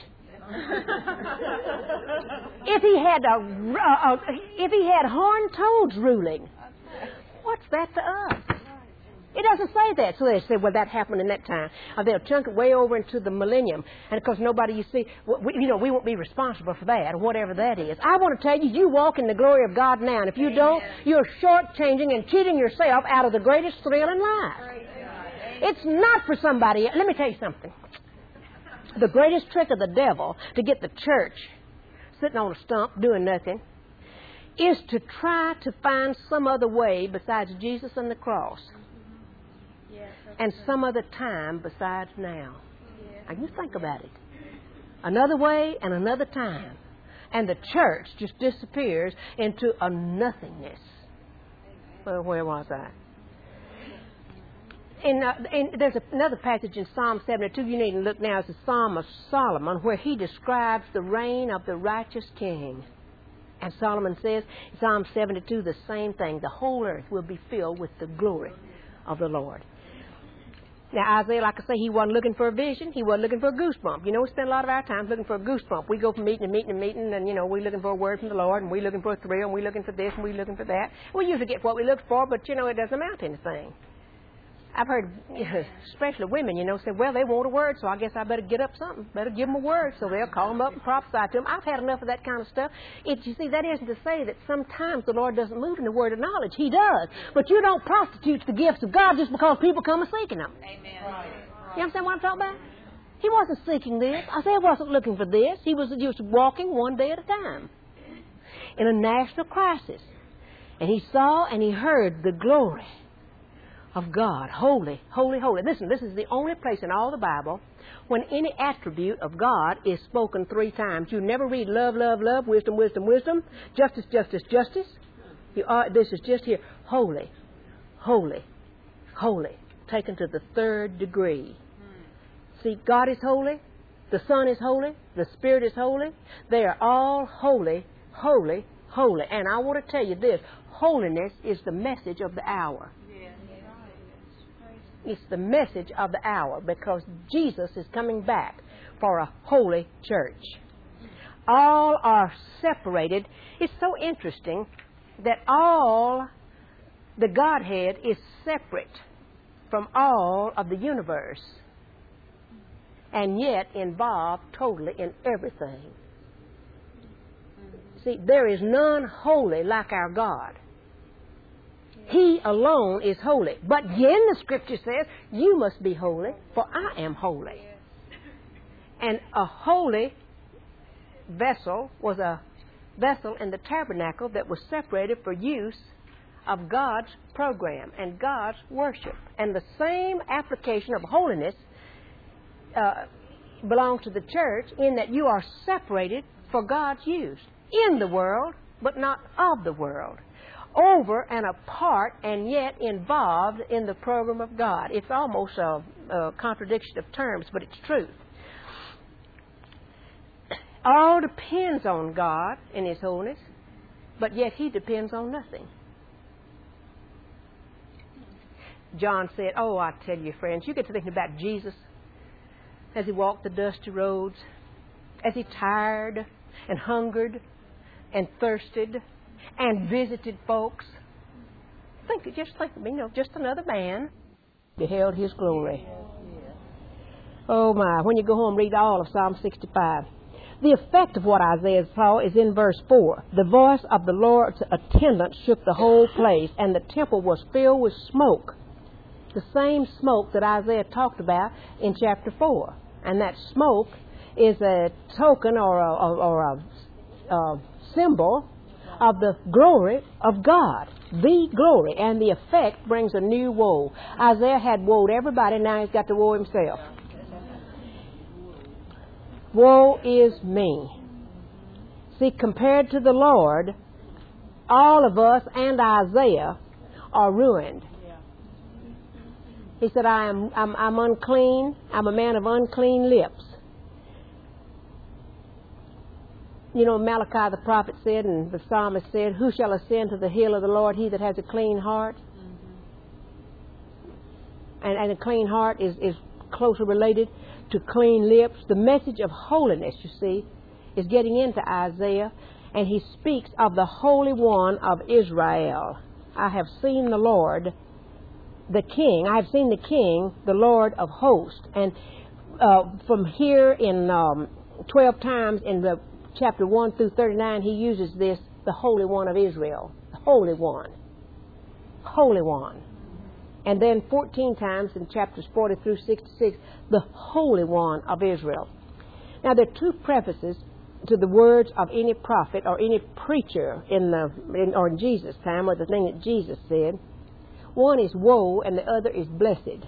If he had a, uh, if he had horned toads ruling, what's that to us? It doesn't say that. So they say, well, that happened in that time. Or they'll chunk it way over into the millennium. And of course, nobody, you see, we, you know, we won't be responsible for that, or whatever that is. I want to tell you, you walk in the glory of God now. And if you don't, you're shortchanging and cheating yourself out of the greatest thrill in life. It's not for somebody. Let me tell you something. The greatest trick of the devil to get the church sitting on a stump doing nothing is to try to find some other way besides Jesus and the cross. And some other time besides now. Now you think about it. Another way and another time. And the church just disappears into a nothingness. Well, where was I? In, uh, in, there's a, another passage in Psalm seventy-two. You need to look now. It's the Psalm of Solomon, where he describes the reign of the righteous king. And Solomon says, in Psalm seventy-two, the same thing. The whole earth will be filled with the glory of the Lord. Now, Isaiah, like I say, he wasn't looking for a vision. He wasn't looking for a goosebump. You know, we spend a lot of our time looking for a goosebump. We go from meeting to meeting to meeting, and, you know, we're looking for a word from the Lord, and we're looking for a thrill, and we're looking for this, and we're looking for that. We usually get what we look for, but, you know, it doesn't amount to anything. I've heard, you know, especially women, you know, say, well, they want a word, so I guess I better get up something. Better give them a word, so they'll call them up and prophesy to them. I've had enough of that kind of stuff. It, you see, that isn't to say that sometimes the Lord doesn't move in the word of knowledge. He does. But you don't prostitute the gifts of God just because people come and seeking them. Amen. You understand what I'm talking about? He wasn't seeking this. Isaiah wasn't looking for this. He was just walking one day at a time in a national crisis. And he saw and he heard the glory of God. Holy, holy, holy. Listen, this is the only place in all the Bible when any attribute of God is spoken three times. You never read love, love, love, wisdom, wisdom, wisdom, justice, justice, justice. You are, this is just here. Holy, holy, holy. Taken to the third degree. See, God is holy. The Son is holy. The Spirit is holy. They are all holy, holy, holy. And I want to tell you this. Holiness is the message of the hour. It's the message of the hour because Jesus is coming back for a holy church. All are separated. It's so interesting that all the Godhead is separate from all of the universe and yet involved totally in everything. See, there is none holy like our God. He alone is holy. But again, the Scripture says, you must be holy, for I am holy. And a holy vessel was a vessel in the tabernacle that was separated for use of God's program and God's worship. And the same application of holiness uh, belongs to the church in that you are separated for God's use in the world, but not of the world. Over and apart and yet involved in the program of God. It's almost a, a contradiction of terms, but it's truth. All depends on God in His holiness, but yet He depends on nothing. John said, oh, I tell you, friends, you get to thinking about Jesus as he walked the dusty roads, as he tired and hungered and thirsted and visited folks. Think, just think, you know, just another man beheld his glory. Oh my, when you go home, read all of Psalm sixty-five. The effect of what Isaiah saw is in verse four. The voice of the Lord's attendant shook the whole place, and the temple was filled with smoke. The same smoke that Isaiah talked about in chapter four. And that smoke is a token or a, or, or a, a symbol of the glory of God. The glory. And the effect brings a new woe. Isaiah had woed everybody, now he's got to woe himself. Woe is me. See, compared to the Lord, all of us and Isaiah are ruined. He said, I am I'm, I'm unclean. I'm a man of unclean lips. You know, Malachi the prophet said, and the psalmist said, who shall ascend to the hill of the Lord? He that has a clean heart. Mm-hmm. And, and a clean heart is, is closely related to clean lips. The message of holiness, you see, is getting into Isaiah, and he speaks of the Holy One of Israel. I have seen the Lord, the King. I have seen the King, the Lord of hosts. And uh, from here in um, twelve times in the chapter one through thirty-nine, he uses this, the Holy One of Israel. The Holy One. Holy One. And then fourteen times in chapters forty through sixty-six, the Holy One of Israel. Now, there are two prefaces to the words of any prophet or any preacher in the in, or in Jesus' time, or the thing that Jesus said. One is woe, and the other is blessed.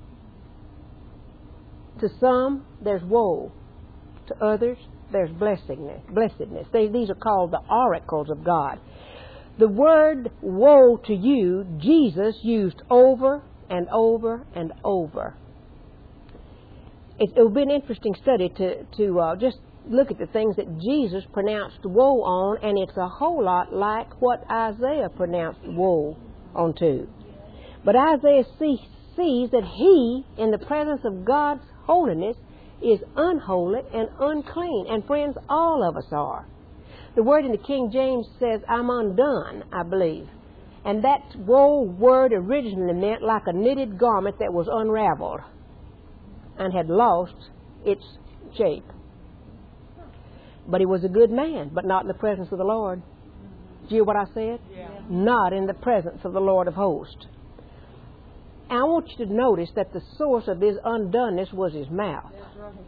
To some, there's woe. To others, there's blessedness. Blessedness. They, these are called the oracles of God. The word woe to you, Jesus used over and over and over. It, it will be an interesting study to, to uh, just look at the things that Jesus pronounced woe on, and it's a whole lot like what Isaiah pronounced woe on to. But Isaiah see, sees that he, in the presence of God's holiness, is unholy and unclean. And friends, all of us are. The word in the King James says, I'm undone, I believe. And that woe word originally meant like a knitted garment that was unraveled and had lost its shape. But he was a good man, but not in the presence of the Lord. Did you hear what I said? Yeah. Not in the presence of the Lord of hosts. And I want you to notice that the source of his undoneness was his mouth. That's right.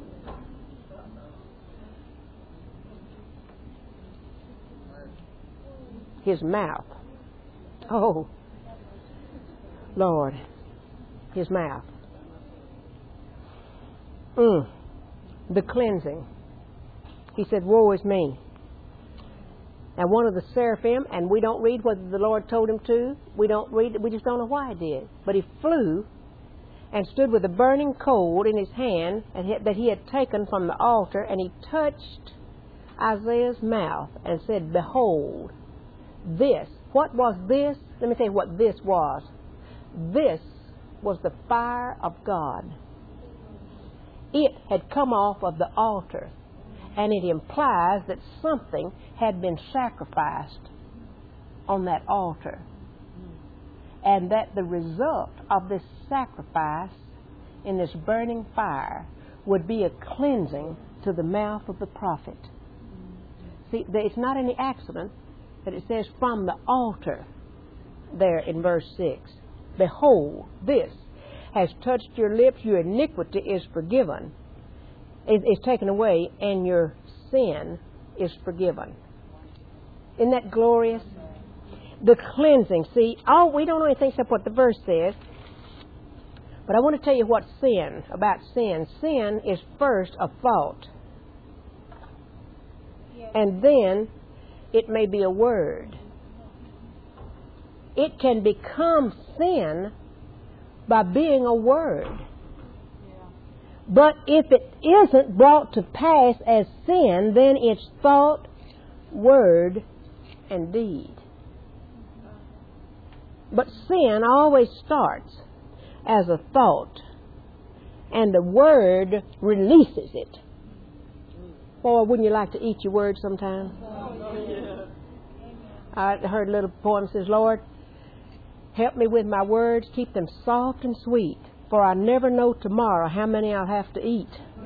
His mouth. Oh, Lord, his mouth. Mm. The cleansing. He said, woe is me. And one of the seraphim, and we don't read whether the Lord told him to. We don't read, we just don't know why he did. But he flew and stood with a burning coal in his hand that he had taken from the altar, and he touched Isaiah's mouth and said, behold, this. What was this? Let me tell you what this was. This was the fire of God. It had come off of the altar, and it implies that something had been sacrificed on that altar, and that the result of this sacrifice in this burning fire would be a cleansing to the mouth of the prophet. See, it's not any accident that it says from the altar there in verse six. Behold, this has touched your lips, your iniquity is forgiven, is, is taken away, and your sin is forgiven. Isn't that glorious? The cleansing. See, all, we don't know anything except what the verse says, but I want to tell you what sin, about sin. Sin is first a fault, and then it may be a word. It can become sin by being a word. But if it isn't brought to pass as sin, then it's thought, word, and deed. But sin always starts as a thought, and the Word releases it. Boy, wouldn't you like to eat your Word sometime? I heard a little poem that says, Lord, help me with my words, keep them soft and sweet, for I never know tomorrow how many I'll have to eat.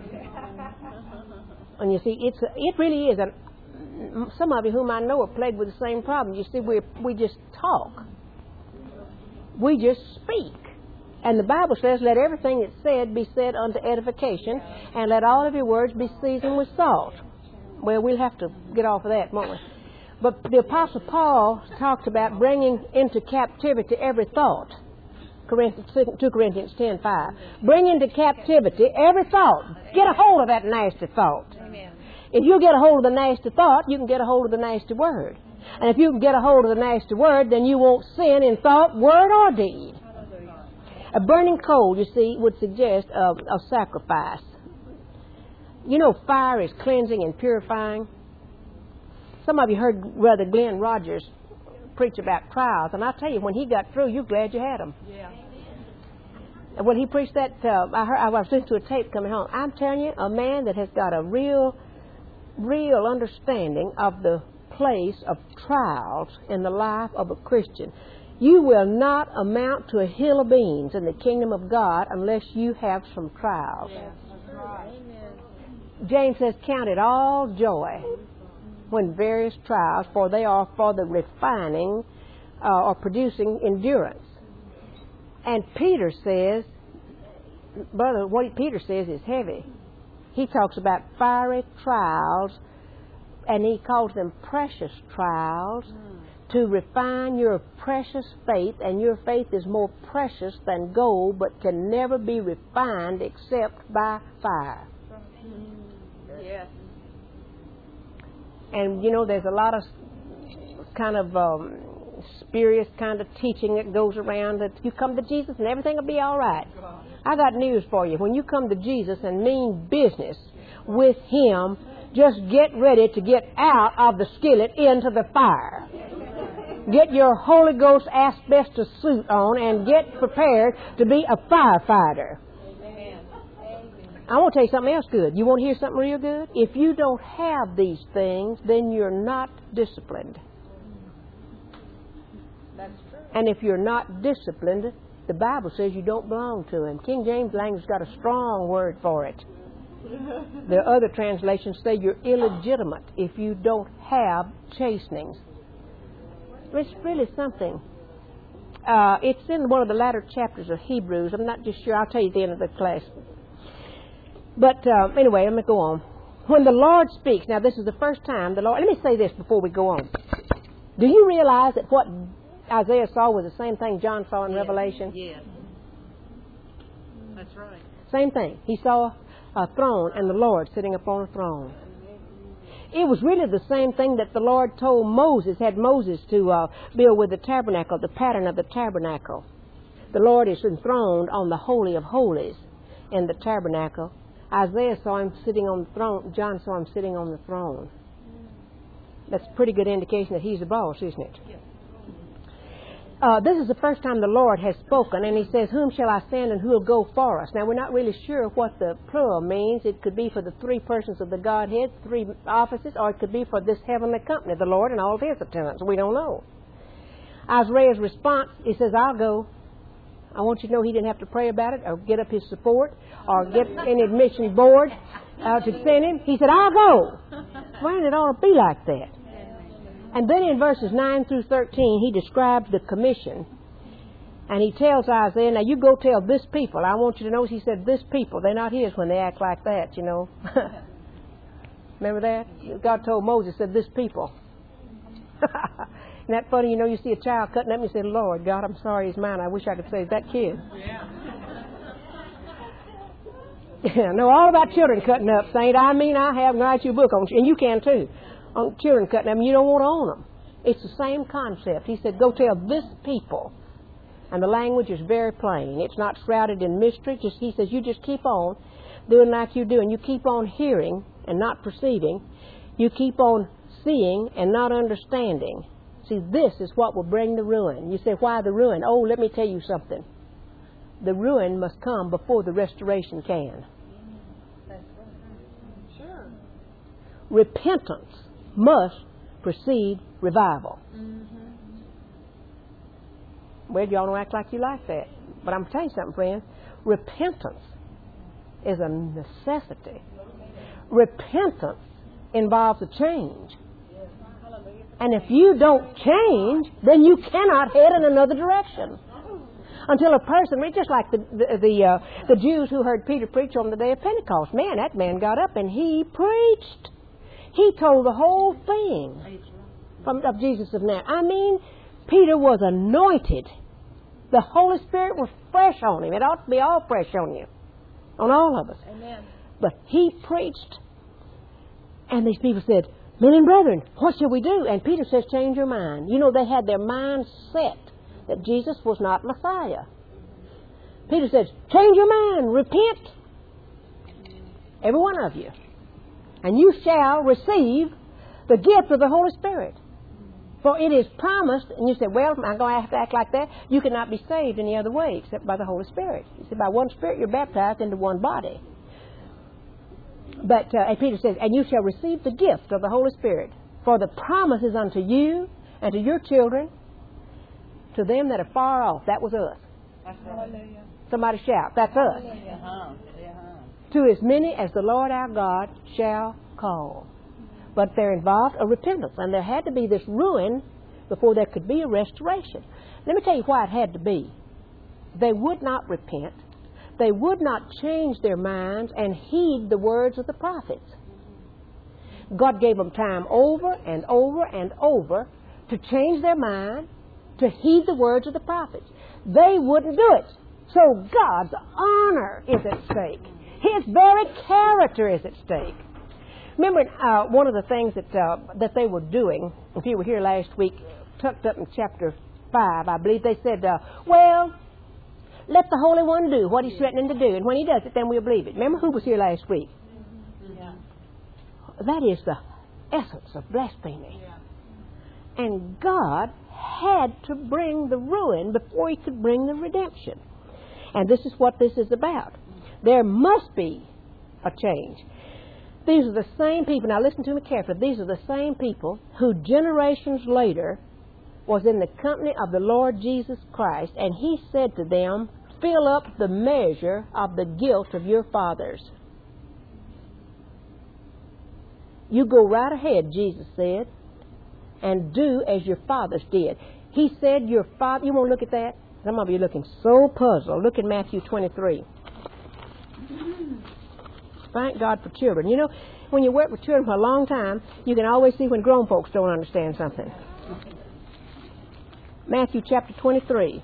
And you see, it's a, it really is. And some of you whom I know are plagued with the same problem. You see, we we just talk. We just speak. And the Bible says, let everything that's said be said unto edification, and let all of your words be seasoned with salt. Well, we'll have to get off of that, won't we? But the Apostle Paul talked about bringing into captivity every thought. two Corinthians ten five. Bring into captivity every thought. Get a hold of that nasty thought. Amen. If you get a hold of the nasty thought, you can get a hold of the nasty word. And if you can get a hold of the nasty word, then you won't sin in thought, word, or deed. A burning coal, you see, would suggest a, a sacrifice. You know, fire is cleansing and purifying. Some of you heard Brother Glenn Rogers preach about trials, and I tell you, when he got through, you're glad you had them. Yeah. And when he preached that, uh, I heard I was listening to a tape coming home. I'm telling you, a man that has got a real, real understanding of the place of trials in the life of a Christian. You will not amount to a hill of beans in the kingdom of God unless you have some trials. Yes, that's right. Amen. James says, count it all joy when various trials, for they are for the refining uh, or producing endurance. And Peter says, brother, what Peter says is heavy. He talks about fiery trials, and he calls them precious trials mm. to refine your precious faith, and your faith is more precious than gold, but can never be refined except by fire. Mm. Yes. And, you know, there's a lot of kind of um, spurious kind of teaching that goes around that you come to Jesus and everything will be all right. I got news for you. When you come to Jesus and mean business with Him, just get ready to get out of the skillet into the fire. Get your Holy Ghost asbestos suit on and get prepared to be a firefighter. I want to tell you something else good. You want to hear something real good? If you don't have these things, then you're not disciplined. That's true. And if you're not disciplined, the Bible says you don't belong to Him. King James language's got a strong word for it. The other translations say you're illegitimate if you don't have chastenings. It's really something. Uh, it's in one of the latter chapters of Hebrews. I'm not just sure. I'll tell you at the end of the class. But uh, anyway, let me go on. When the Lord speaks, now this is the first time the Lord, let me say this before we go on. Do you realize that what Isaiah saw was the same thing John saw in yes. Revelation? Yes. That's right. Same thing. He saw a throne and the Lord sitting upon a throne. It was really the same thing that the Lord told Moses, had Moses to uh, build with the tabernacle, the pattern of the tabernacle. The Lord is enthroned on the Holy of Holies in the tabernacle. Isaiah saw Him sitting on the throne. John saw Him sitting on the throne. That's a pretty good indication that He's the boss, isn't it? Yes. Uh, this is the first time the Lord has spoken, and He says, whom shall I send and who will go for us? Now, we're not really sure what the plural means. It could be for the three persons of the Godhead, three offices, or it could be for this heavenly company, the Lord and all of His attendants. We don't know. Isaiah's response, he says, I'll go. I want you to know he didn't have to pray about it or get up his support or get an admission board uh, to send him. He said, I'll go. Well, it ought to be like that. And then in verses nine through thirteen, he describes the commission. And he tells Isaiah, now you go tell this people. I want you to know, he said, this people, they're not his when they act like that, you know. Remember that? God told Moses, said, this people. Isn't that funny? You know, you see a child cutting up and you say, Lord God, I'm sorry he's mine. I wish I could save that kid. Yeah. Yeah, I know all about children cutting up, Saint. I mean, I have, and write you a book on, and you can too, on children cutting up, and you don't want to own them. It's the same concept. He said, go tell this people. And the language is very plain. It's not shrouded in mystery. Just, he says, you just keep on doing like you do, and you keep on hearing and not perceiving. You keep on seeing and not understanding. See, this is what will bring the ruin. You say, why the ruin? Oh, let me tell you something. The ruin must come before the restoration can. Sure. Repentance must precede revival. Mm-hmm. Well, y'all don't act like you like that. But I'm telling you something, friends. Repentance is a necessity. Repentance involves a change. And if you don't change, then you cannot head in another direction. Until a person, just like the the the, uh, the Jews who heard Peter preach on the day of Pentecost. Man, that man got up and he preached. He told the whole thing from, of Jesus of Nazareth. I mean, Peter was anointed. The Holy Spirit was fresh on him. It ought to be all fresh on you, on all of us. Amen. But he preached, and these people said, men and brethren, what shall we do? And Peter says, change your mind. You know, they had their minds set that Jesus was not Messiah. Peter says, change your mind, repent, every one of you, and you shall receive the gift of the Holy Spirit. For it is promised, and you say, well, am I going to have to act like that? You cannot be saved any other way except by the Holy Spirit. You see, by one Spirit you're baptized into one body. But uh, and Peter says, and you shall receive the gift of the Holy Spirit. For the promise is unto you and to your children, to them that are far off. That was us. Hallelujah. Somebody shout, that's us. Uh-huh. Yeah. To as many as the Lord our God shall call. But there involved a repentance, and there had to be this ruin before there could be a restoration. Let me tell you why it had to be. They would not repent. They would not change their minds and heed the words of the prophets. God gave them time over and over and over to change their mind, to heed the words of the prophets. They wouldn't do it. So God's honor is at stake. His very character is at stake. Remember uh, one of the things that uh, that they were doing, if you were here last week, tucked up in chapter five, I believe they said, uh, well, let the Holy One do what He's threatening to do, and when He does it, then we'll believe it. Remember who was here last week? Yeah. That is the essence of blasphemy. Yeah. And God had to bring the ruin before He could bring the redemption. And this is what this is about. There must be a change. These are the same people, now listen to me carefully, these are the same people who generations later was in the company of the Lord Jesus Christ, and He said to them, fill up the measure of the guilt of your fathers. You go right ahead, Jesus said, and do as your fathers did. He said your father, you want to look at that? Some of you are looking so puzzled. Look at Matthew twenty-three. Thank God for children. You know, when you work with children for a long time, you can always see when grown folks don't understand something. Matthew chapter twenty-three.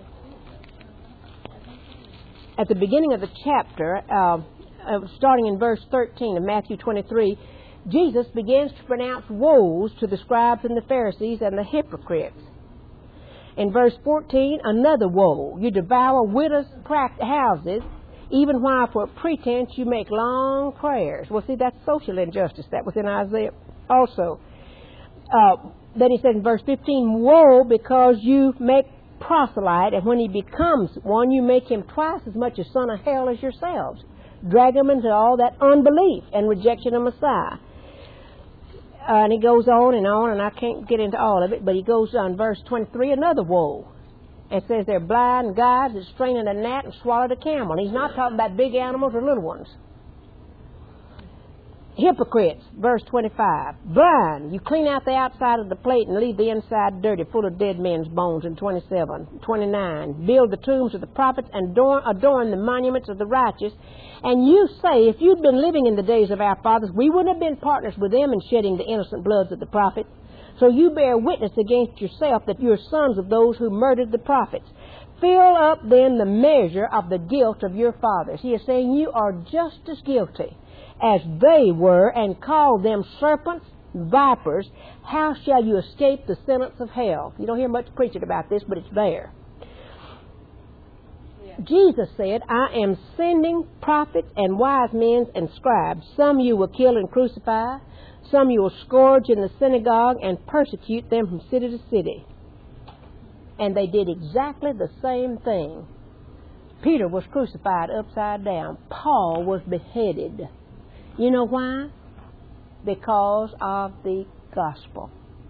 At the beginning of the chapter, uh, uh, starting in verse thirteen of Matthew twenty-three, Jesus begins to pronounce woes to the scribes and the Pharisees and the hypocrites. In verse fourteen, another woe. You devour widows' houses, even while for pretense you make long prayers. Well, see, that's social injustice. That was in Isaiah also. Uh, then he says in verse fifteen, woe because you make proselyte, and when he becomes one, you make him twice as much a son of hell as yourselves. Drag him into all that unbelief and rejection of Messiah. Uh, and he goes on and on, and I can't get into all of it, but he goes on, verse twenty-three, another woe. It says they're blind guides that straining a gnat and swallowed a camel. And he's not talking about big animals or little ones. Hypocrites, verse twenty-five. Blind, you clean out the outside of the plate and leave the inside dirty, full of dead men's bones. In twenty-seven, twenty-nine. Build the tombs of the prophets and adorn, adorn the monuments of the righteous. And you say, if you'd been living in the days of our fathers, we wouldn't have been partners with them in shedding the innocent bloods of the prophets. So you bear witness against yourself that you are sons of those who murdered the prophets. Fill up then the measure of the guilt of your fathers. He is saying you are just as guilty as they were, and called them serpents, vipers. How shall you escape the sentence of hell? You don't hear much preaching about this, but it's there. Yeah. Jesus said, I am sending prophets and wise men and scribes. Some you will kill and crucify. Some you will scourge in the synagogue and persecute them from city to city. And they did exactly the same thing. Peter was crucified upside down. Paul was beheaded. You know why? Because of the gospel.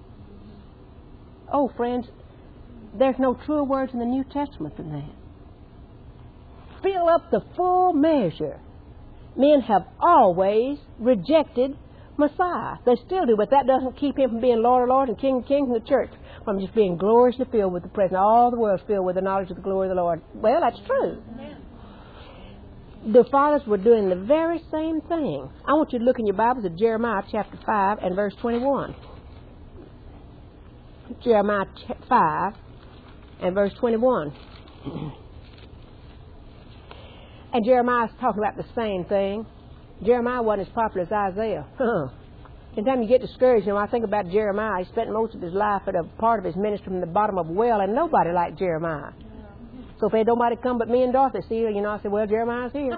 Oh, friends, there's no truer words in the New Testament than that. Fill up the full measure. Men have always rejected Messiah. They still do, but that doesn't keep him from being Lord of Lords and King of Kings in the church, from just being gloriously filled with the presence. All the world's filled with the knowledge of the glory of the Lord. Well, that's true. The fathers were doing the very same thing. I want you to look in your Bibles at Jeremiah chapter five and verse twenty-one. Jeremiah five and verse twenty-one. And Jeremiah's talking about the same thing. Jeremiah wasn't as popular as Isaiah. Anytime you get discouraged, you know, I think about Jeremiah. He spent most of his life at a part of his ministry from the bottom of a well, and nobody liked Jeremiah. So if ain't nobody come but me and Dorothy see her, you know, I said, well, Jeremiah's here.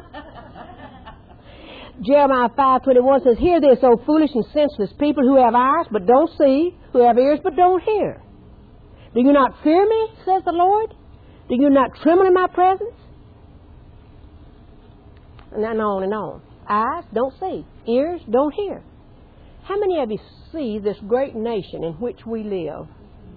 Jeremiah five twenty-one says, hear this, O foolish and senseless people who have eyes but don't see, who have ears but don't hear. Do you not fear me, says the Lord? Do you not tremble in my presence? And then on and on. Eyes don't see, ears don't hear. How many of you see this great nation in which we live?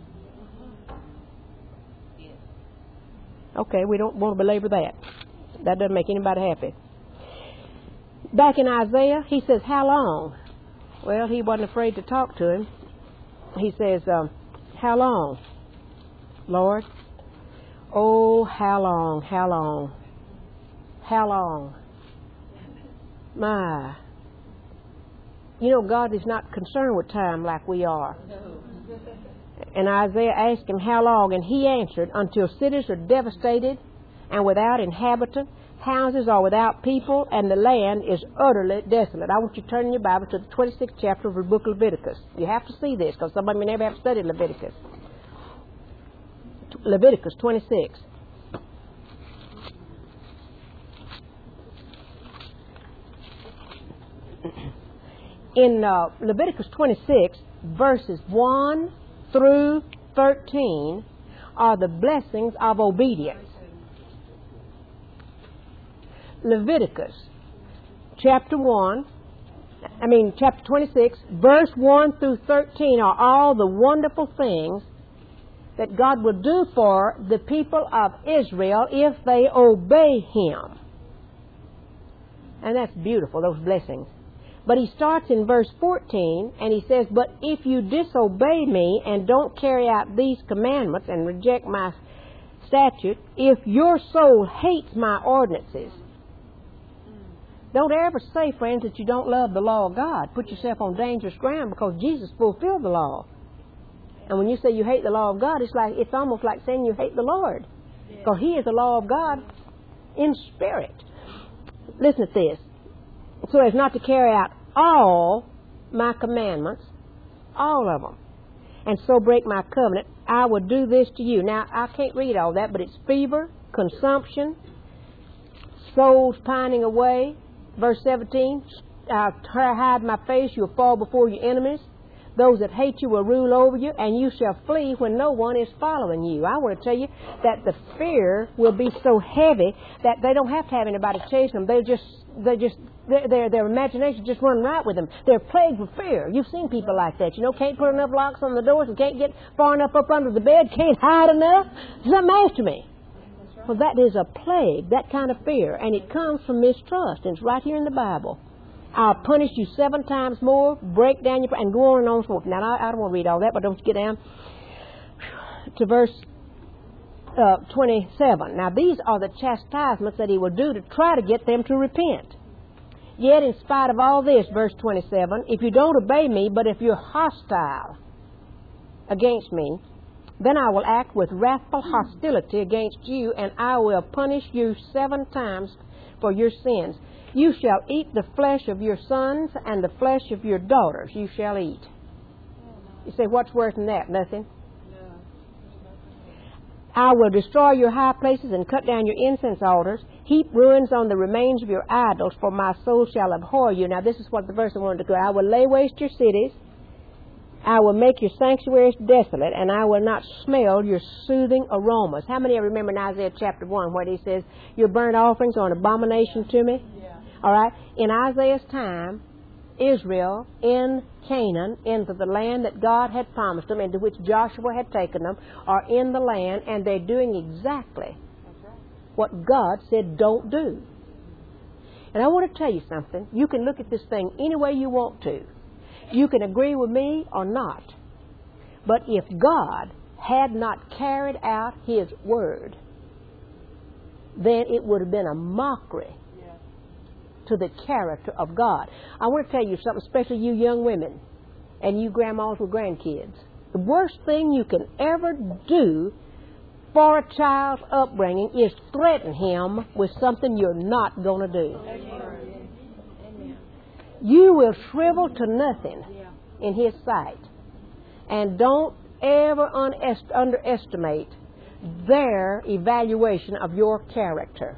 Okay, we don't want to belabor that. That doesn't make anybody happy. Back in Isaiah, he says, how long? Well, he wasn't afraid to talk to him. He says, um, how long, Lord? Oh, how long, how long, how long? My. You know, God is not concerned with time like we are. And Isaiah asked him, how long? And he answered, until cities are devastated and without inhabitant, houses are without people, and the land is utterly desolate. I want you to turn in your Bible to the twenty-sixth chapter of the book of Leviticus. You have to see this, because somebody may never have studied Leviticus. Leviticus twenty-six. In uh, Leviticus twenty-six, verses one through thirteen are the blessings of obedience. Leviticus chapter one, I mean chapter twenty-six, verse one through thirteen are all the wonderful things that God will do for the people of Israel if they obey Him. And that's beautiful, those blessings. But he starts in verse fourteen, and he says, but if you disobey me and don't carry out these commandments and reject my statute, if your soul hates my ordinances. Don't ever say, friends, that you don't love the law of God. Put yourself on dangerous ground, because Jesus fulfilled the law. And when you say you hate the law of God, it's like it's almost like saying you hate the Lord, because He is the law of God in spirit. Listen to this. So as not to carry out all my commandments, all of them, and so break my covenant, I will do this to you. Now, I can't read all that, but it's fever, consumption, souls pining away. Verse seventeen, I'll hide my face, you'll fall before your enemies. Those that hate you will rule over you, and you shall flee when no one is following you. I want to tell you that the fear will be so heavy that they don't have to have anybody chasing them. They just, they just, their their imagination just run right with them. They're plagued with fear. You've seen people like that. You know, can't put enough locks on the doors and can't get far enough up under the bed, can't hide enough. Something after me. Well, that is a plague, that kind of fear, and it comes from mistrust, and it's right here in the Bible. I'll punish you seven times more, break down your... and go on and on and so forth. Now, I, I don't want to read all that, but don't you get down to verse uh, twenty-seven. Now, these are the chastisements that He will do to try to get them to repent. Yet, in spite of all this, verse twenty-seven, if you don't obey me, but if you're hostile against me, then I will act with wrathful hostility against you, and I will punish you seven times for your sins. You shall eat the flesh of your sons, and the flesh of your daughters you shall eat. You say, what's worse than that? Nothing. I will destroy your high places and cut down your incense altars, heap ruins on the remains of your idols, for my soul shall abhor you. Now, this is what the verse I wanted to go. I will lay waste your cities, I will make your sanctuaries desolate, and I will not smell your soothing aromas. How many of you remember in Isaiah chapter one where he says, your burnt offerings are an abomination to me? Yeah. All right? In Isaiah's time, Israel in Canaan, into the land that God had promised them, into which Joshua had taken them, are in the land, and they're doing exactly what God said don't do. And I want to tell you something. You can look at this thing any way you want to. You can agree with me or not. But if God had not carried out His word, then it would have been a mockery to the character of God. I want to tell you something, especially you young women and you grandmas with grandkids. The worst thing you can ever do for a child's upbringing is threaten him with something you're not going to do. You will shrivel to nothing in his sight. And don't ever unest- underestimate their evaluation of your character.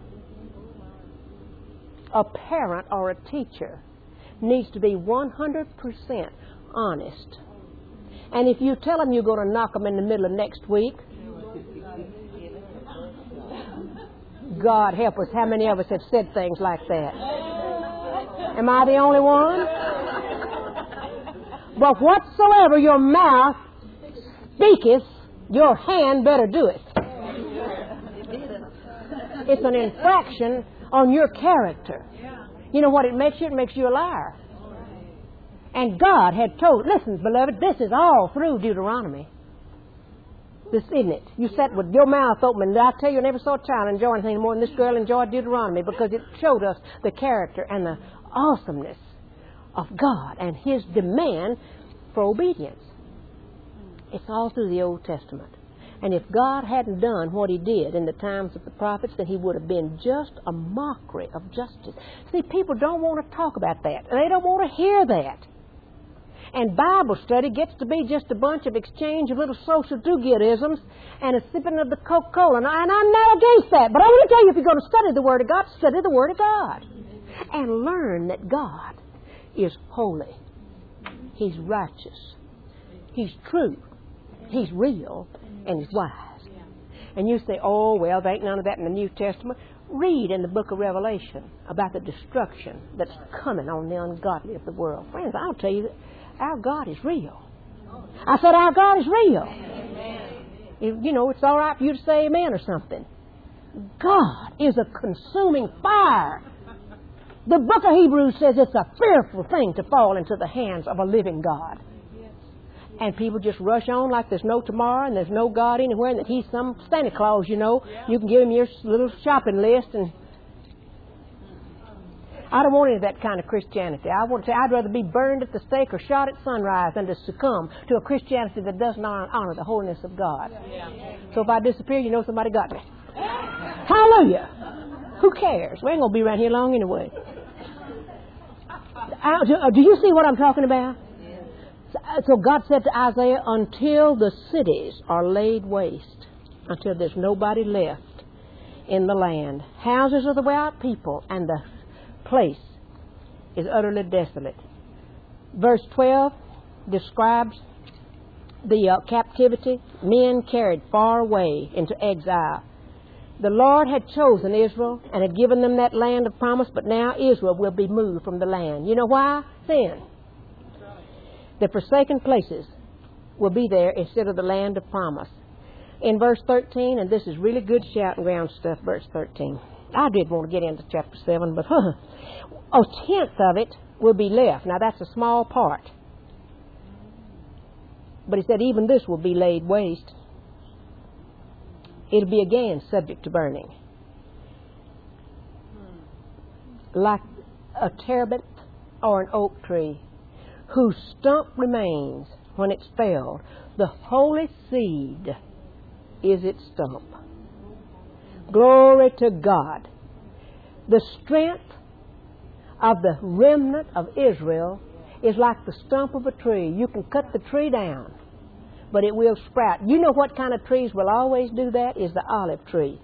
A parent or a teacher needs to be one hundred percent honest. And if you tell them you're going to knock them in the middle of next week, God help us, how many of us have said things like that? Am I the only one? But whatsoever your mouth speaketh, your hand better do it. It's an infraction on your character. You know what it makes you? It makes you a liar. And God had told, listen, beloved, this is all through Deuteronomy. This, isn't it? You sat with your mouth open, and I tell you, I never saw a child enjoy anything more than this girl enjoyed Deuteronomy, because it showed us the character and the awesomeness of God and His demand for obedience. It's all through the Old Testament. And if God hadn't done what He did in the times of the prophets, then He would have been just a mockery of justice. See, people don't want to talk about that. They don't want to hear that. And Bible study gets to be just a bunch of exchange of little social do-goodisms and a sipping of the Coca-Cola. And I'm not against that. But I want to tell you, if you're going to study the Word of God, study the Word of God. And learn that God is holy. He's righteous. He's true. He's real. And He's wise. And you say, oh, well, there ain't none of that in the New Testament. Read in the book of Revelation about the destruction that's coming on the ungodly of the world. Friends, I'll tell you, our God is real. I said our God is real. If, you know, it's all right for you to say amen or something. God is a consuming fire. The book of Hebrews says it's a fearful thing to fall into the hands of a living God. And people just rush on like there's no tomorrow and there's no God anywhere and that He's some Santa Claus, you know. You can give Him your little shopping list, and I don't want any of that kind of Christianity. I want to say I'd rather be burned at the stake or shot at sunrise than to succumb to a Christianity that doesn't honor the holiness of God. So if I disappear, you know somebody got me. Hallelujah! Who cares? We ain't going to be around here long anyway. Do you see what I'm talking about? So God said to Isaiah, until the cities are laid waste, until there's nobody left in the land. Houses are without people, and the place is utterly desolate. Verse twelve describes the uh, captivity. Men carried far away into exile. The Lord had chosen Israel and had given them that land of promise, but now Israel will be moved from the land. You know why? Sin. The forsaken places will be there instead of the land of promise. In verse thirteen, and this is really good shouting ground stuff, verse thirteen. I did want to get into chapter seven, but huh, a tenth of it will be left. Now that's a small part. But he said even this will be laid waste. It'll be again subject to burning. Like a terebinth or an oak tree, whose stump remains when it's felled. The holy seed is its stump. Glory to God. The strength of the remnant of Israel is like the stump of a tree. You can cut the tree down, but it will sprout. You know what kind of trees will always do that? Is the olive tree.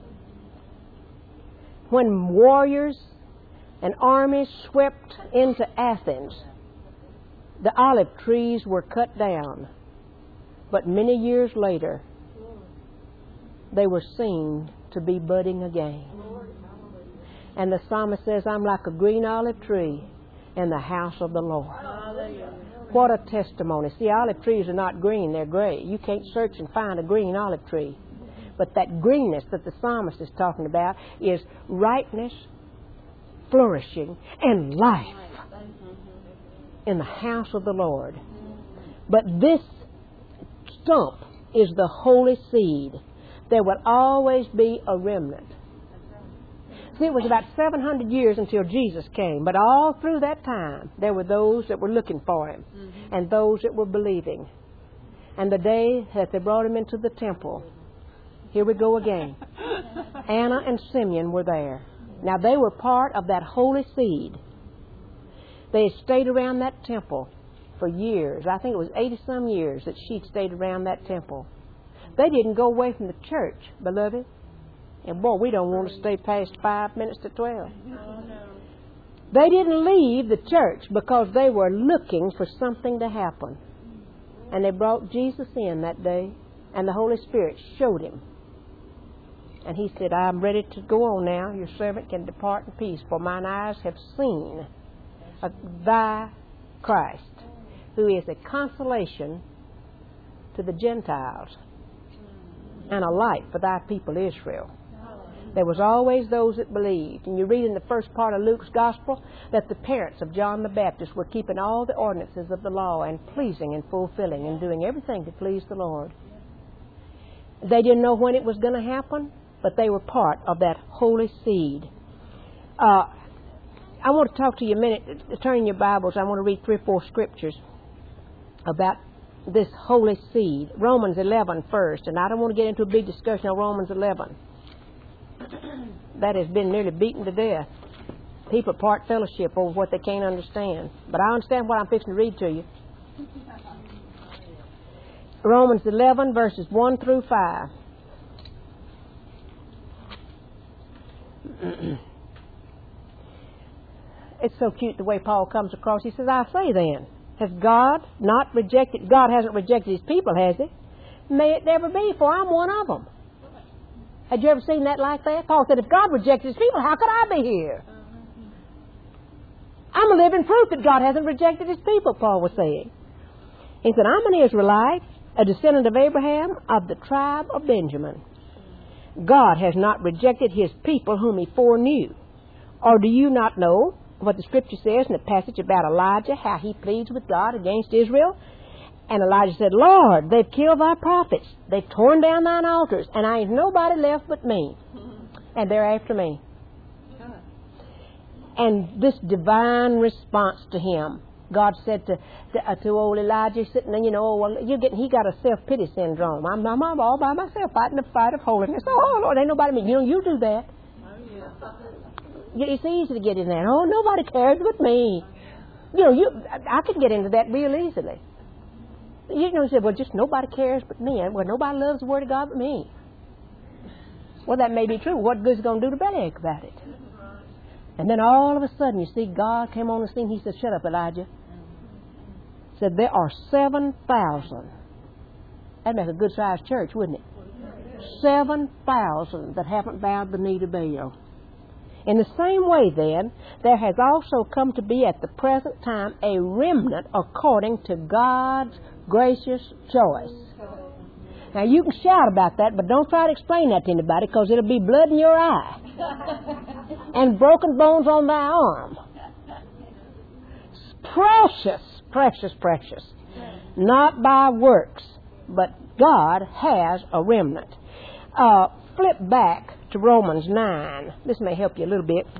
When warriors and armies swept into Athens, the olive trees were cut down, but many years later, they were seen to be budding again. And the psalmist says, I'm like a green olive tree in the house of the Lord. What a testimony. See, olive trees are not green, they're gray. You can't search and find a green olive tree. But that greenness that the psalmist is talking about is ripeness, flourishing, and life in the house of the Lord. But this stump is the holy seed. There will always be a remnant. See, it was about seven hundred years until Jesus came, but all through that time, there were those that were looking for Him, mm-hmm. and those that were believing. And the day that they brought Him into the temple, here we go again. Anna and Simeon were there. Now, they were part of that holy seed. They had stayed around that temple for years. I think it was eighty-some years that she'd stayed around that temple. They didn't go away from the church, beloved. And boy, we don't want to stay past five minutes to twelve. They didn't leave the church because they were looking for something to happen. And they brought Jesus in that day, and the Holy Spirit showed Him. And He said, I'm ready to go on now. Your servant can depart in peace, for mine eyes have seen thy Christ, who is a consolation to the Gentiles and a light for thy people Israel. There was always those that believed. And you read in the first part of Luke's Gospel that the parents of John the Baptist were keeping all the ordinances of the law and pleasing and fulfilling and doing everything to please the Lord. They didn't know when it was going to happen, but they were part of that holy seed. Uh, I want to talk to you a minute. Turn in your Bibles. I want to read three or four scriptures about this holy seed. Romans eleven first, and I don't want to get into a big discussion on Romans eleven. That has been nearly beaten to death. People part fellowship over what they can't understand. But I understand what I'm fixing to read to you. Romans eleven, verses one through five. It's so cute the way Paul comes across. He says, I say then, has God not rejected, God hasn't rejected His people, has He? May it never be, for I'm one of them. Had you ever seen that like that? Paul said, if God rejected His people, how could I be here? I'm a living proof that God hasn't rejected His people, Paul was saying. He said, I'm an Israelite, a descendant of Abraham, of the tribe of Benjamin. God has not rejected His people whom He foreknew. Or do you not know what the Scripture says in the passage about Elijah, how he pleads with God against Israel? And Elijah said, Lord, they've killed thy prophets. They've torn down thine altars, and I ain't nobody left but me. And they're after me. And this divine response to him, God said to to, uh, to old Elijah, sitting there, you know, oh, well, you're getting, he got a self-pity syndrome. I'm, I'm all by myself fighting the fight of holiness. Oh, Lord, ain't nobody me. You know, you do that. It's easy to get in there. Oh, nobody cares but me. You know, you I could get into that real easily. You know, you say, well, just nobody cares but me. Well, nobody loves the Word of God but me. Well, that may be true. What good is it going to do to bellyache about it? And then all of a sudden, you see, God came on the scene. He said, shut up, Elijah. Said, there are seven thousand. That'd make a good-sized church, wouldn't it? seven thousand that haven't bowed the knee to Baal. In the same way, then, there has also come to be at the present time a remnant according to God's gracious choice. Now, you can shout about that, but don't try to explain that to anybody, because it'll be blood in your eye and broken bones on thy arm. Precious, precious, precious. Not by works, but God has a remnant. Uh, flip back to Romans nine. This may help you a little bit.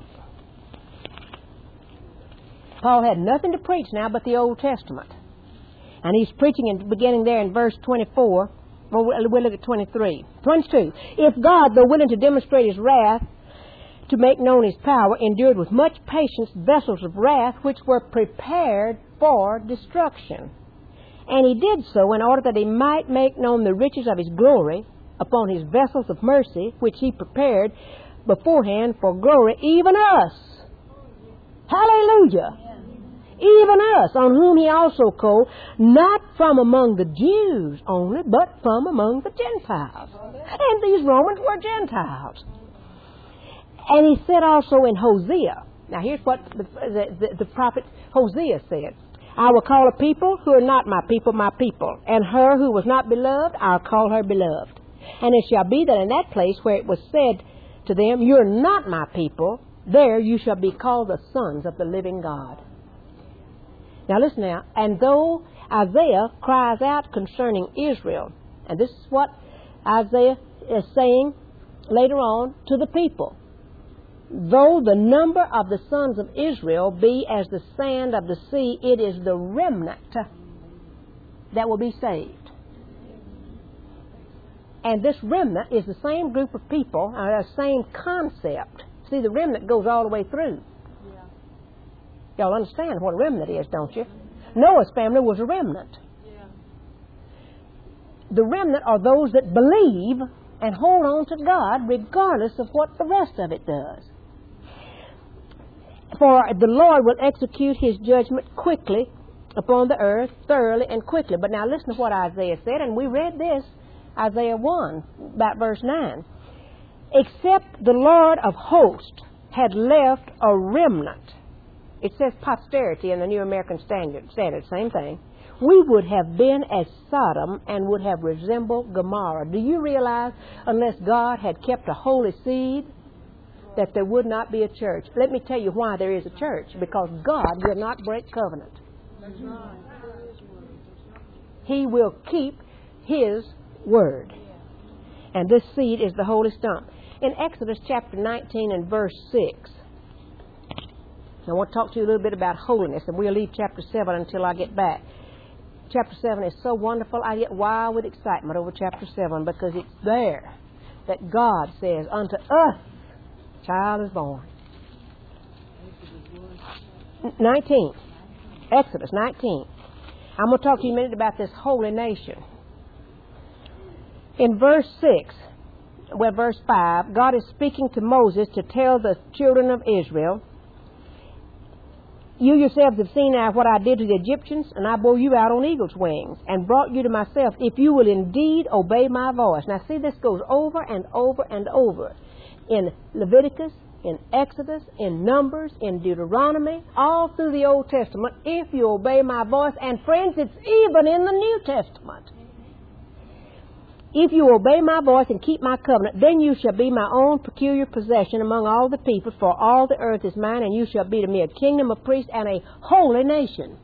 Paul had nothing to preach now but the Old Testament. And he's preaching in, beginning there in verse twenty-four. Well, we'll look at twenty-three. twenty-two. If God, though willing to demonstrate His wrath, to make known His power, endured with much patience vessels of wrath which were prepared for destruction. And He did so in order that He might make known the riches of His glory upon His vessels of mercy, which He prepared beforehand for glory, even us. Hallelujah. even us, on whom he also called, not from among the Jews only, but from among the Gentiles. And these Romans were Gentiles. And he said also in Hosea, now here's what the, the, the prophet Hosea said, I will call a people who are not my people, my people, and her who was not beloved, I'll call her beloved. And it shall be that in that place where it was said to them, you're not my people, there you shall be called the sons of the living God. Now listen now, and though Isaiah cries out concerning Israel, and this is what Isaiah is saying later on to the people, though the number of the sons of Israel be as the sand of the sea, it is the remnant that will be saved. And this remnant is the same group of people, uh, the same concept. See, the remnant goes all the way through. Yeah. Y'all understand what a remnant is, don't you? Noah's family was a remnant. Yeah. The remnant are those that believe and hold on to God regardless of what the rest of it does. For the Lord will execute his judgment quickly upon the earth, thoroughly and quickly. But now listen to what Isaiah said, and we read this, Isaiah one, about verse nine. Except the Lord of hosts had left a remnant. It says posterity in the New American Standard, Standard, same thing. We would have been as Sodom and would have resembled Gomorrah. Do you realize unless God had kept a holy seed, that there would not be a church? Let me tell you why there is a church. Because God will not break covenant. He will keep His word. And this seed is the holy stump. In Exodus chapter nineteen and verse six, I want to talk to you a little bit about holiness, and we'll leave chapter seven until I get back. Chapter seven is so wonderful, I get wild with excitement over chapter seven, because it's there that God says, unto us child is born. nineteen. Exodus nineteen. I'm going to talk to you a minute about this holy nation. In verse six, well, verse five, God is speaking to Moses to tell the children of Israel, you yourselves have seen now what I did to the Egyptians, and I bore you out on eagle's wings, and brought you to myself, if you will indeed obey my voice. Now see, this goes over and over and over. In Leviticus, in Exodus, in Numbers, in Deuteronomy, all through the Old Testament, if you obey my voice. And friends, it's even in the New Testament. If you obey my voice and keep my covenant, then you shall be my own peculiar possession among all the people, for all the earth is mine, and you shall be to me a kingdom of priests and a holy nation.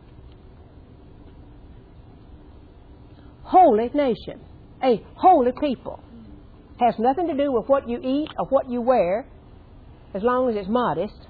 Holy nation. A holy people. Has nothing to do with what you eat or what you wear, as long as it's modest.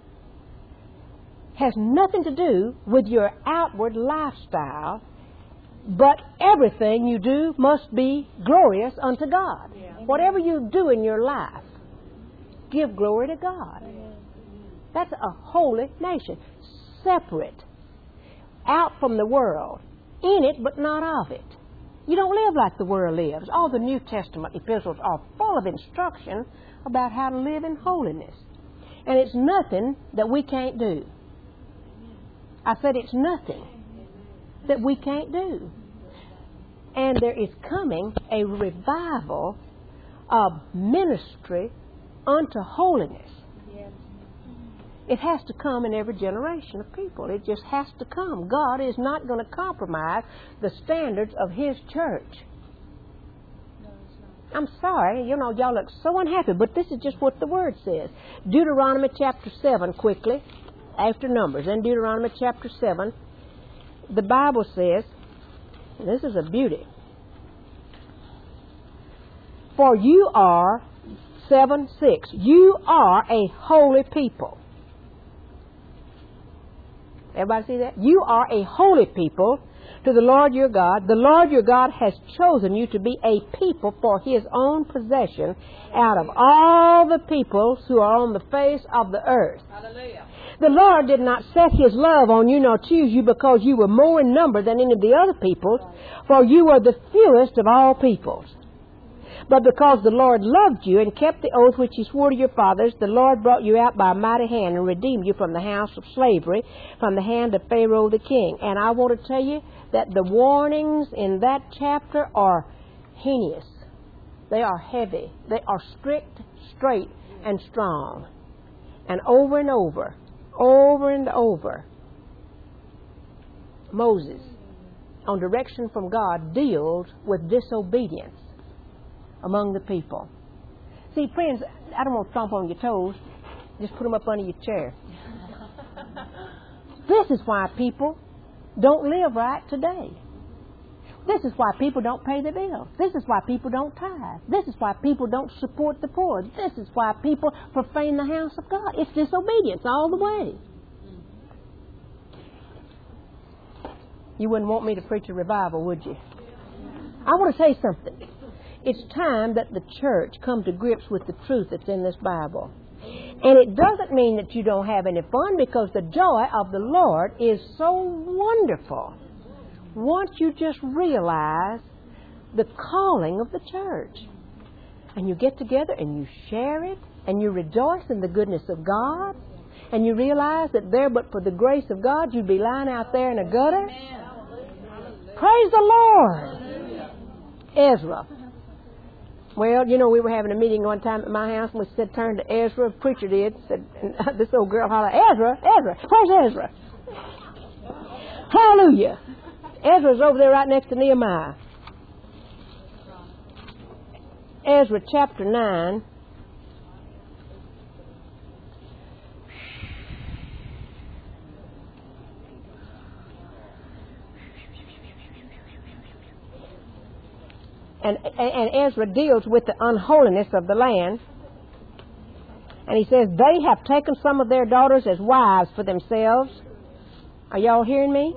Has nothing to do with your outward lifestyle, but everything you do must be glorious unto God. Yeah. Whatever you do in your life, give glory to God. Yeah. That's a holy nation. Separate, out from the world, in it but not of it. You don't live like the world lives. All the New Testament epistles are full of instruction about how to live in holiness. And it's nothing that we can't do. I said it's nothing that we can't do. And there is coming a revival of ministry unto holiness. It has to come in every generation of people. It just has to come. God is not going to compromise the standards of His church. I'm sorry, you know, y'all look so unhappy, but this is just what the Word says. Deuteronomy chapter seven, quickly, after Numbers. In Deuteronomy chapter seven, the Bible says, and this is a beauty, for you are, seven six, you are a holy people. Everybody see that? You are a holy people to the Lord your God. The Lord your God has chosen you to be a people for His own possession out of all the peoples who are on the face of the earth. Hallelujah. The Lord did not set His love on you nor choose you because you were more in number than any of the other peoples, for you are the fewest of all peoples. But because the Lord loved you and kept the oath which he swore to your fathers, the Lord brought you out by a mighty hand and redeemed you from the house of slavery, from the hand of Pharaoh the king. And I want to tell you that the warnings in that chapter are heinous. They are heavy. They are strict, straight, and strong. And over and over, over and over, Moses, on direction from God, deals with disobedience among the people. See, friends, I don't want to stomp on your toes. Just put them up under your chair. This is why people don't live right today. This is why people don't pay their bills. This is why people don't tithe. This is why people don't support the poor. This is why people profane the house of God. It's disobedience all the way. You wouldn't want me to preach a revival, would you? I want to say something. It's time that the church come to grips with the truth that's in this Bible. And it doesn't mean that you don't have any fun, because the joy of the Lord is so wonderful once you just realize the calling of the church. And you get together and you share it, and you rejoice in the goodness of God, and you realize that there but for the grace of God you'd be lying out there in a gutter. Praise the Lord. Ezra. Well, you know, we were having a meeting one time at my house, and we said, turn to Ezra. The preacher did. Said, and this old girl hollered, Ezra, Ezra, where's Ezra? Hallelujah. Ezra's over there right next to Nehemiah. Ezra chapter nine. And, and Ezra deals with the unholiness of the land. And he says, they have taken some of their daughters as wives for themselves. Are y'all hearing me?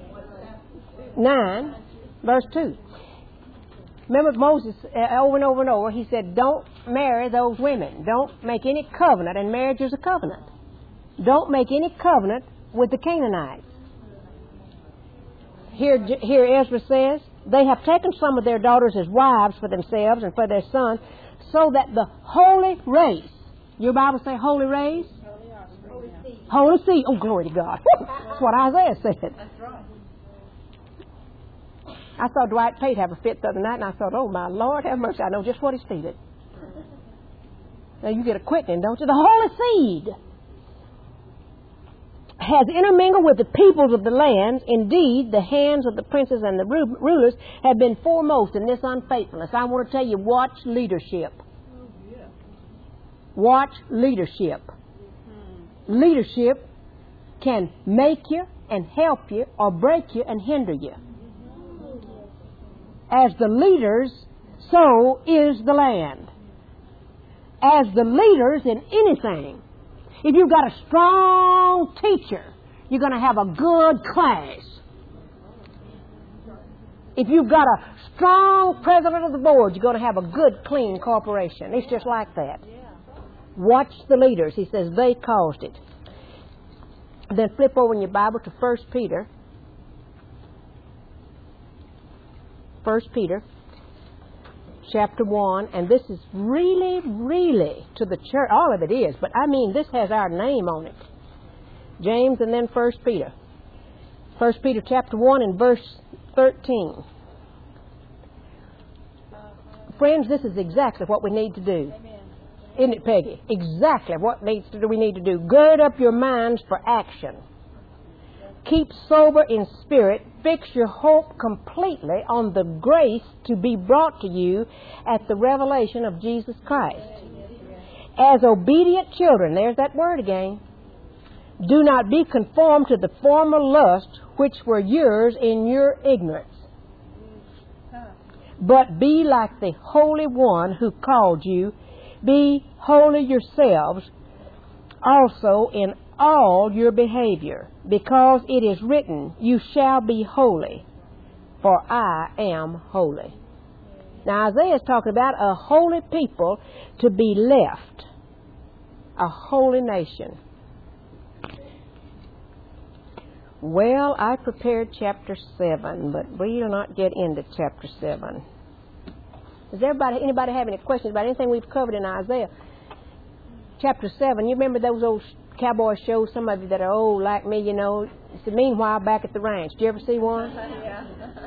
nine, verse two. Remember Moses, uh, over and over and over, he said, don't marry those women. Don't make any covenant, and marriage is a covenant. Don't make any covenant with the Canaanites. Here, here Ezra says, they have taken some of their daughters as wives for themselves and for their sons, so that the holy race, your Bible say holy race? Holy seed. Holy seed. Oh, glory to God. That's what Isaiah said. That's right. I saw Dwight Pate have a fit the other night, and I thought, oh, my Lord, have mercy. I know just what he's feeding. Now, you get a quickening, don't you? The holy seed has intermingled with the peoples of the land. Indeed, the hands of the princes and the rulers have been foremost in this unfaithfulness. I want to tell you, watch leadership. Watch leadership. Leadership can make you and help you, or break you and hinder you. As the leaders, so is the land. As the leaders in anything, if you've got a strong teacher, you're going to have a good class. If you've got a strong president of the board, you're going to have a good, clean corporation. It's just like that. Watch the leaders. He says they caused it. Then flip over in your Bible to First Peter. First Peter chapter one, and this is really, really to the church. All of it is, but I mean, this has our name on it. James and then First Peter. First Peter chapter one and verse thirteen. Friends, this is exactly what we need to do. Isn't it, Peggy? Exactly what needs to do. We need to do. Gird up your minds for action. Keep sober in spirit. Fix your hope completely on the grace to be brought to you at the revelation of Jesus Christ. As obedient children, there's that word again, do not be conformed to the former lusts which were yours in your ignorance, but be like the Holy One who called you. Be holy yourselves also in all your behavior, because it is written, you shall be holy, for I am holy. Now Isaiah is talking about a holy people to be left, a holy nation. Well, I prepared chapter seven, but we'll not get into chapter seven. Does everybody, anybody have any questions about anything we've covered in Isaiah? Chapter seven, you remember those old cowboy shows, some of you that are old like me, you know. It's the Meanwhile Back at the Ranch. Did you ever see one? Yeah.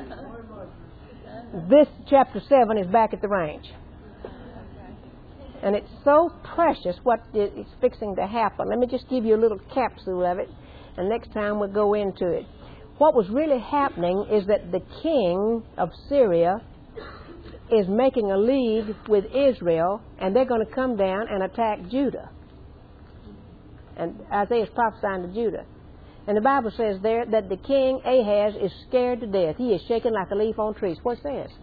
This chapter seven is Back at the Ranch. And it's so precious what is fixing to happen. Let me just give you a little capsule of it, and next time we'll go into it. What was really happening is that the king of Syria is making a league with Israel, and they're going to come down and attack Judah. And Isaiah is prophesying to Judah. And the Bible says there that the king Ahaz is scared to death. He is shaking like a leaf on trees. What it says?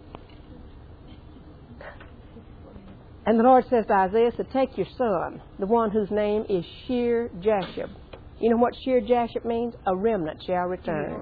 And the Lord says to Isaiah, so take your son, the one whose name is Shear Jashub. You know what Shear Jashub means? A remnant shall return.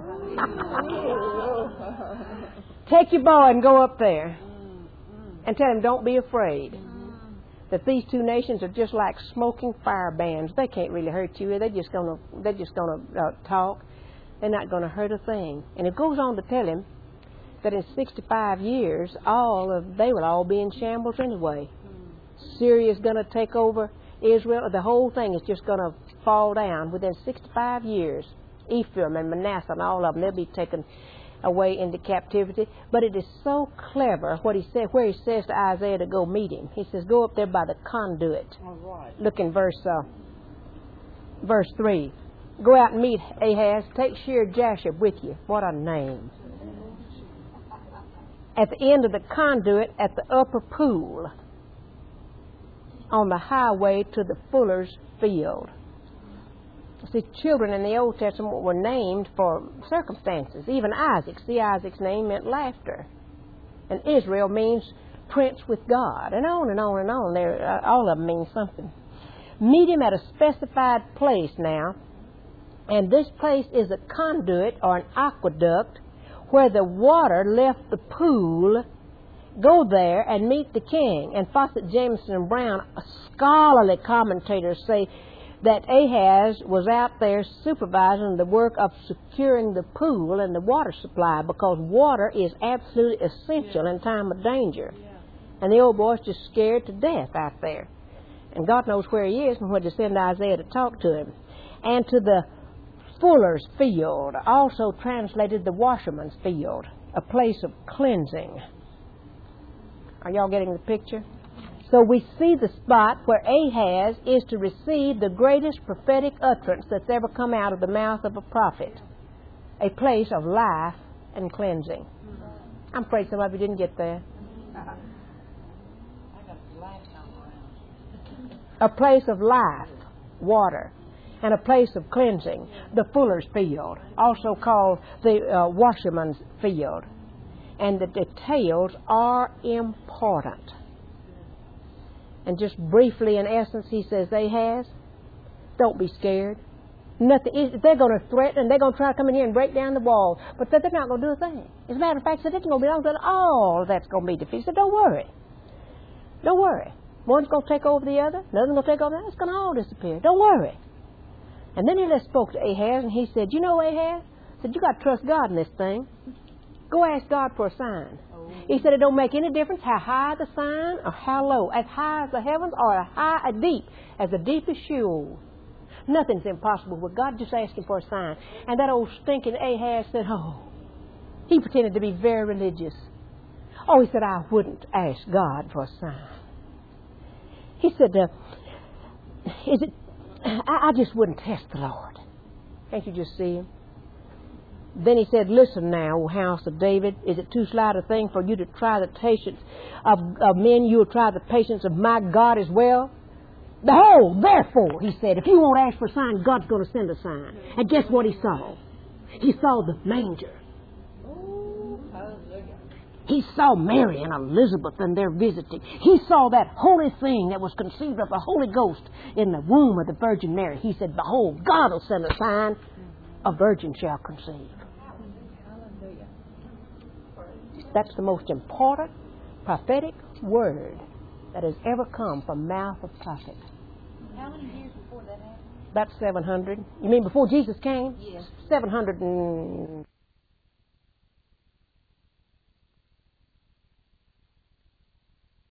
Take your boy and go up there and tell him, don't be afraid. That these two nations are just like smoking fire bands. They can't really hurt you. They're just gonna, they're just gonna uh, talk. They're not gonna hurt a thing. And it goes on to tell him that in sixty-five years, all of they will all be in shambles anyway. Syria's gonna take over Israel. The whole thing is just gonna fall down within sixty-five years. Ephraim and Manasseh and all of them, they'll be taken away into captivity. But it is so clever what he said, where he says to Isaiah to go meet him. He says, go up there by the conduit. All right. Look in verse uh, verse three. Go out and meet Ahaz. Take Shear Jashub with you. What a name. At the end of the conduit, at the upper pool, on the highway to the fuller's field. See, children in the Old Testament were named for circumstances. Even Isaac, see, Isaac's name meant laughter. And Israel means prince with God. And on and on and on. There, uh, all of them mean something. Meet him at a specified place now. And this place is a conduit or an aqueduct where the water left the pool. Go there and meet the king. And Fawcett, Jameson, and Brown, scholarly commentators, say that Ahaz was out there supervising the work of securing the pool and the water supply, because water is absolutely essential in time of danger. And the old boy's just scared to death out there. And God knows where he is and where to send Isaiah to talk to him. And to the fuller's field, also translated the washerman's field, a place of cleansing. Are y'all getting the picture? So we see the spot where Ahaz is to receive the greatest prophetic utterance that's ever come out of the mouth of a prophet. A place of life and cleansing. I'm afraid some of you didn't get there. A place of life, water, and a place of cleansing, the fuller's field, also called the uh, washerman's field. And the details are important. And just briefly, in essence, he says, Ahaz, don't be scared. Nothing. They're going to threaten, they're going to try to come in here and break down the wall, but they're not going to do a thing. As a matter of fact, he said, it's going to be long until all that's going to be defeated. He said, don't worry. Don't worry. One's going to take over the other, another's going to take over the other. It's going to all disappear. Don't worry. And then he just spoke to Ahaz, and he said, you know, Ahaz, he said, you got to trust God in this thing. Go ask God for a sign. He said it don't make any difference how high the sign or how low, as high as the heavens or as high, as deep as the deepest Sheol. Nothing's impossible with God. Just ask him for a sign. And that old stinking Ahaz said, oh, he pretended to be very religious. Oh, he said, I wouldn't ask God for a sign. He said, uh, is it, I, I just wouldn't test the Lord. Can't you just see him? Then he said, listen now, O house of David, is it too slight a thing for you to try the patience of, of men? You will try the patience of my God as well? Behold, therefore, he said, if you won't ask for a sign, God's going to send a sign. And guess what he saw? He saw the manger. He saw Mary and Elizabeth and their visiting. He saw that holy thing that was conceived of the Holy Ghost in the womb of the Virgin Mary. He said, behold, God will send a sign. A virgin shall conceive. That's the most important prophetic word that has ever come from mouth of prophet. How many years before that happened? About seven hundred. You mean before Jesus came? Yes. seven hundred and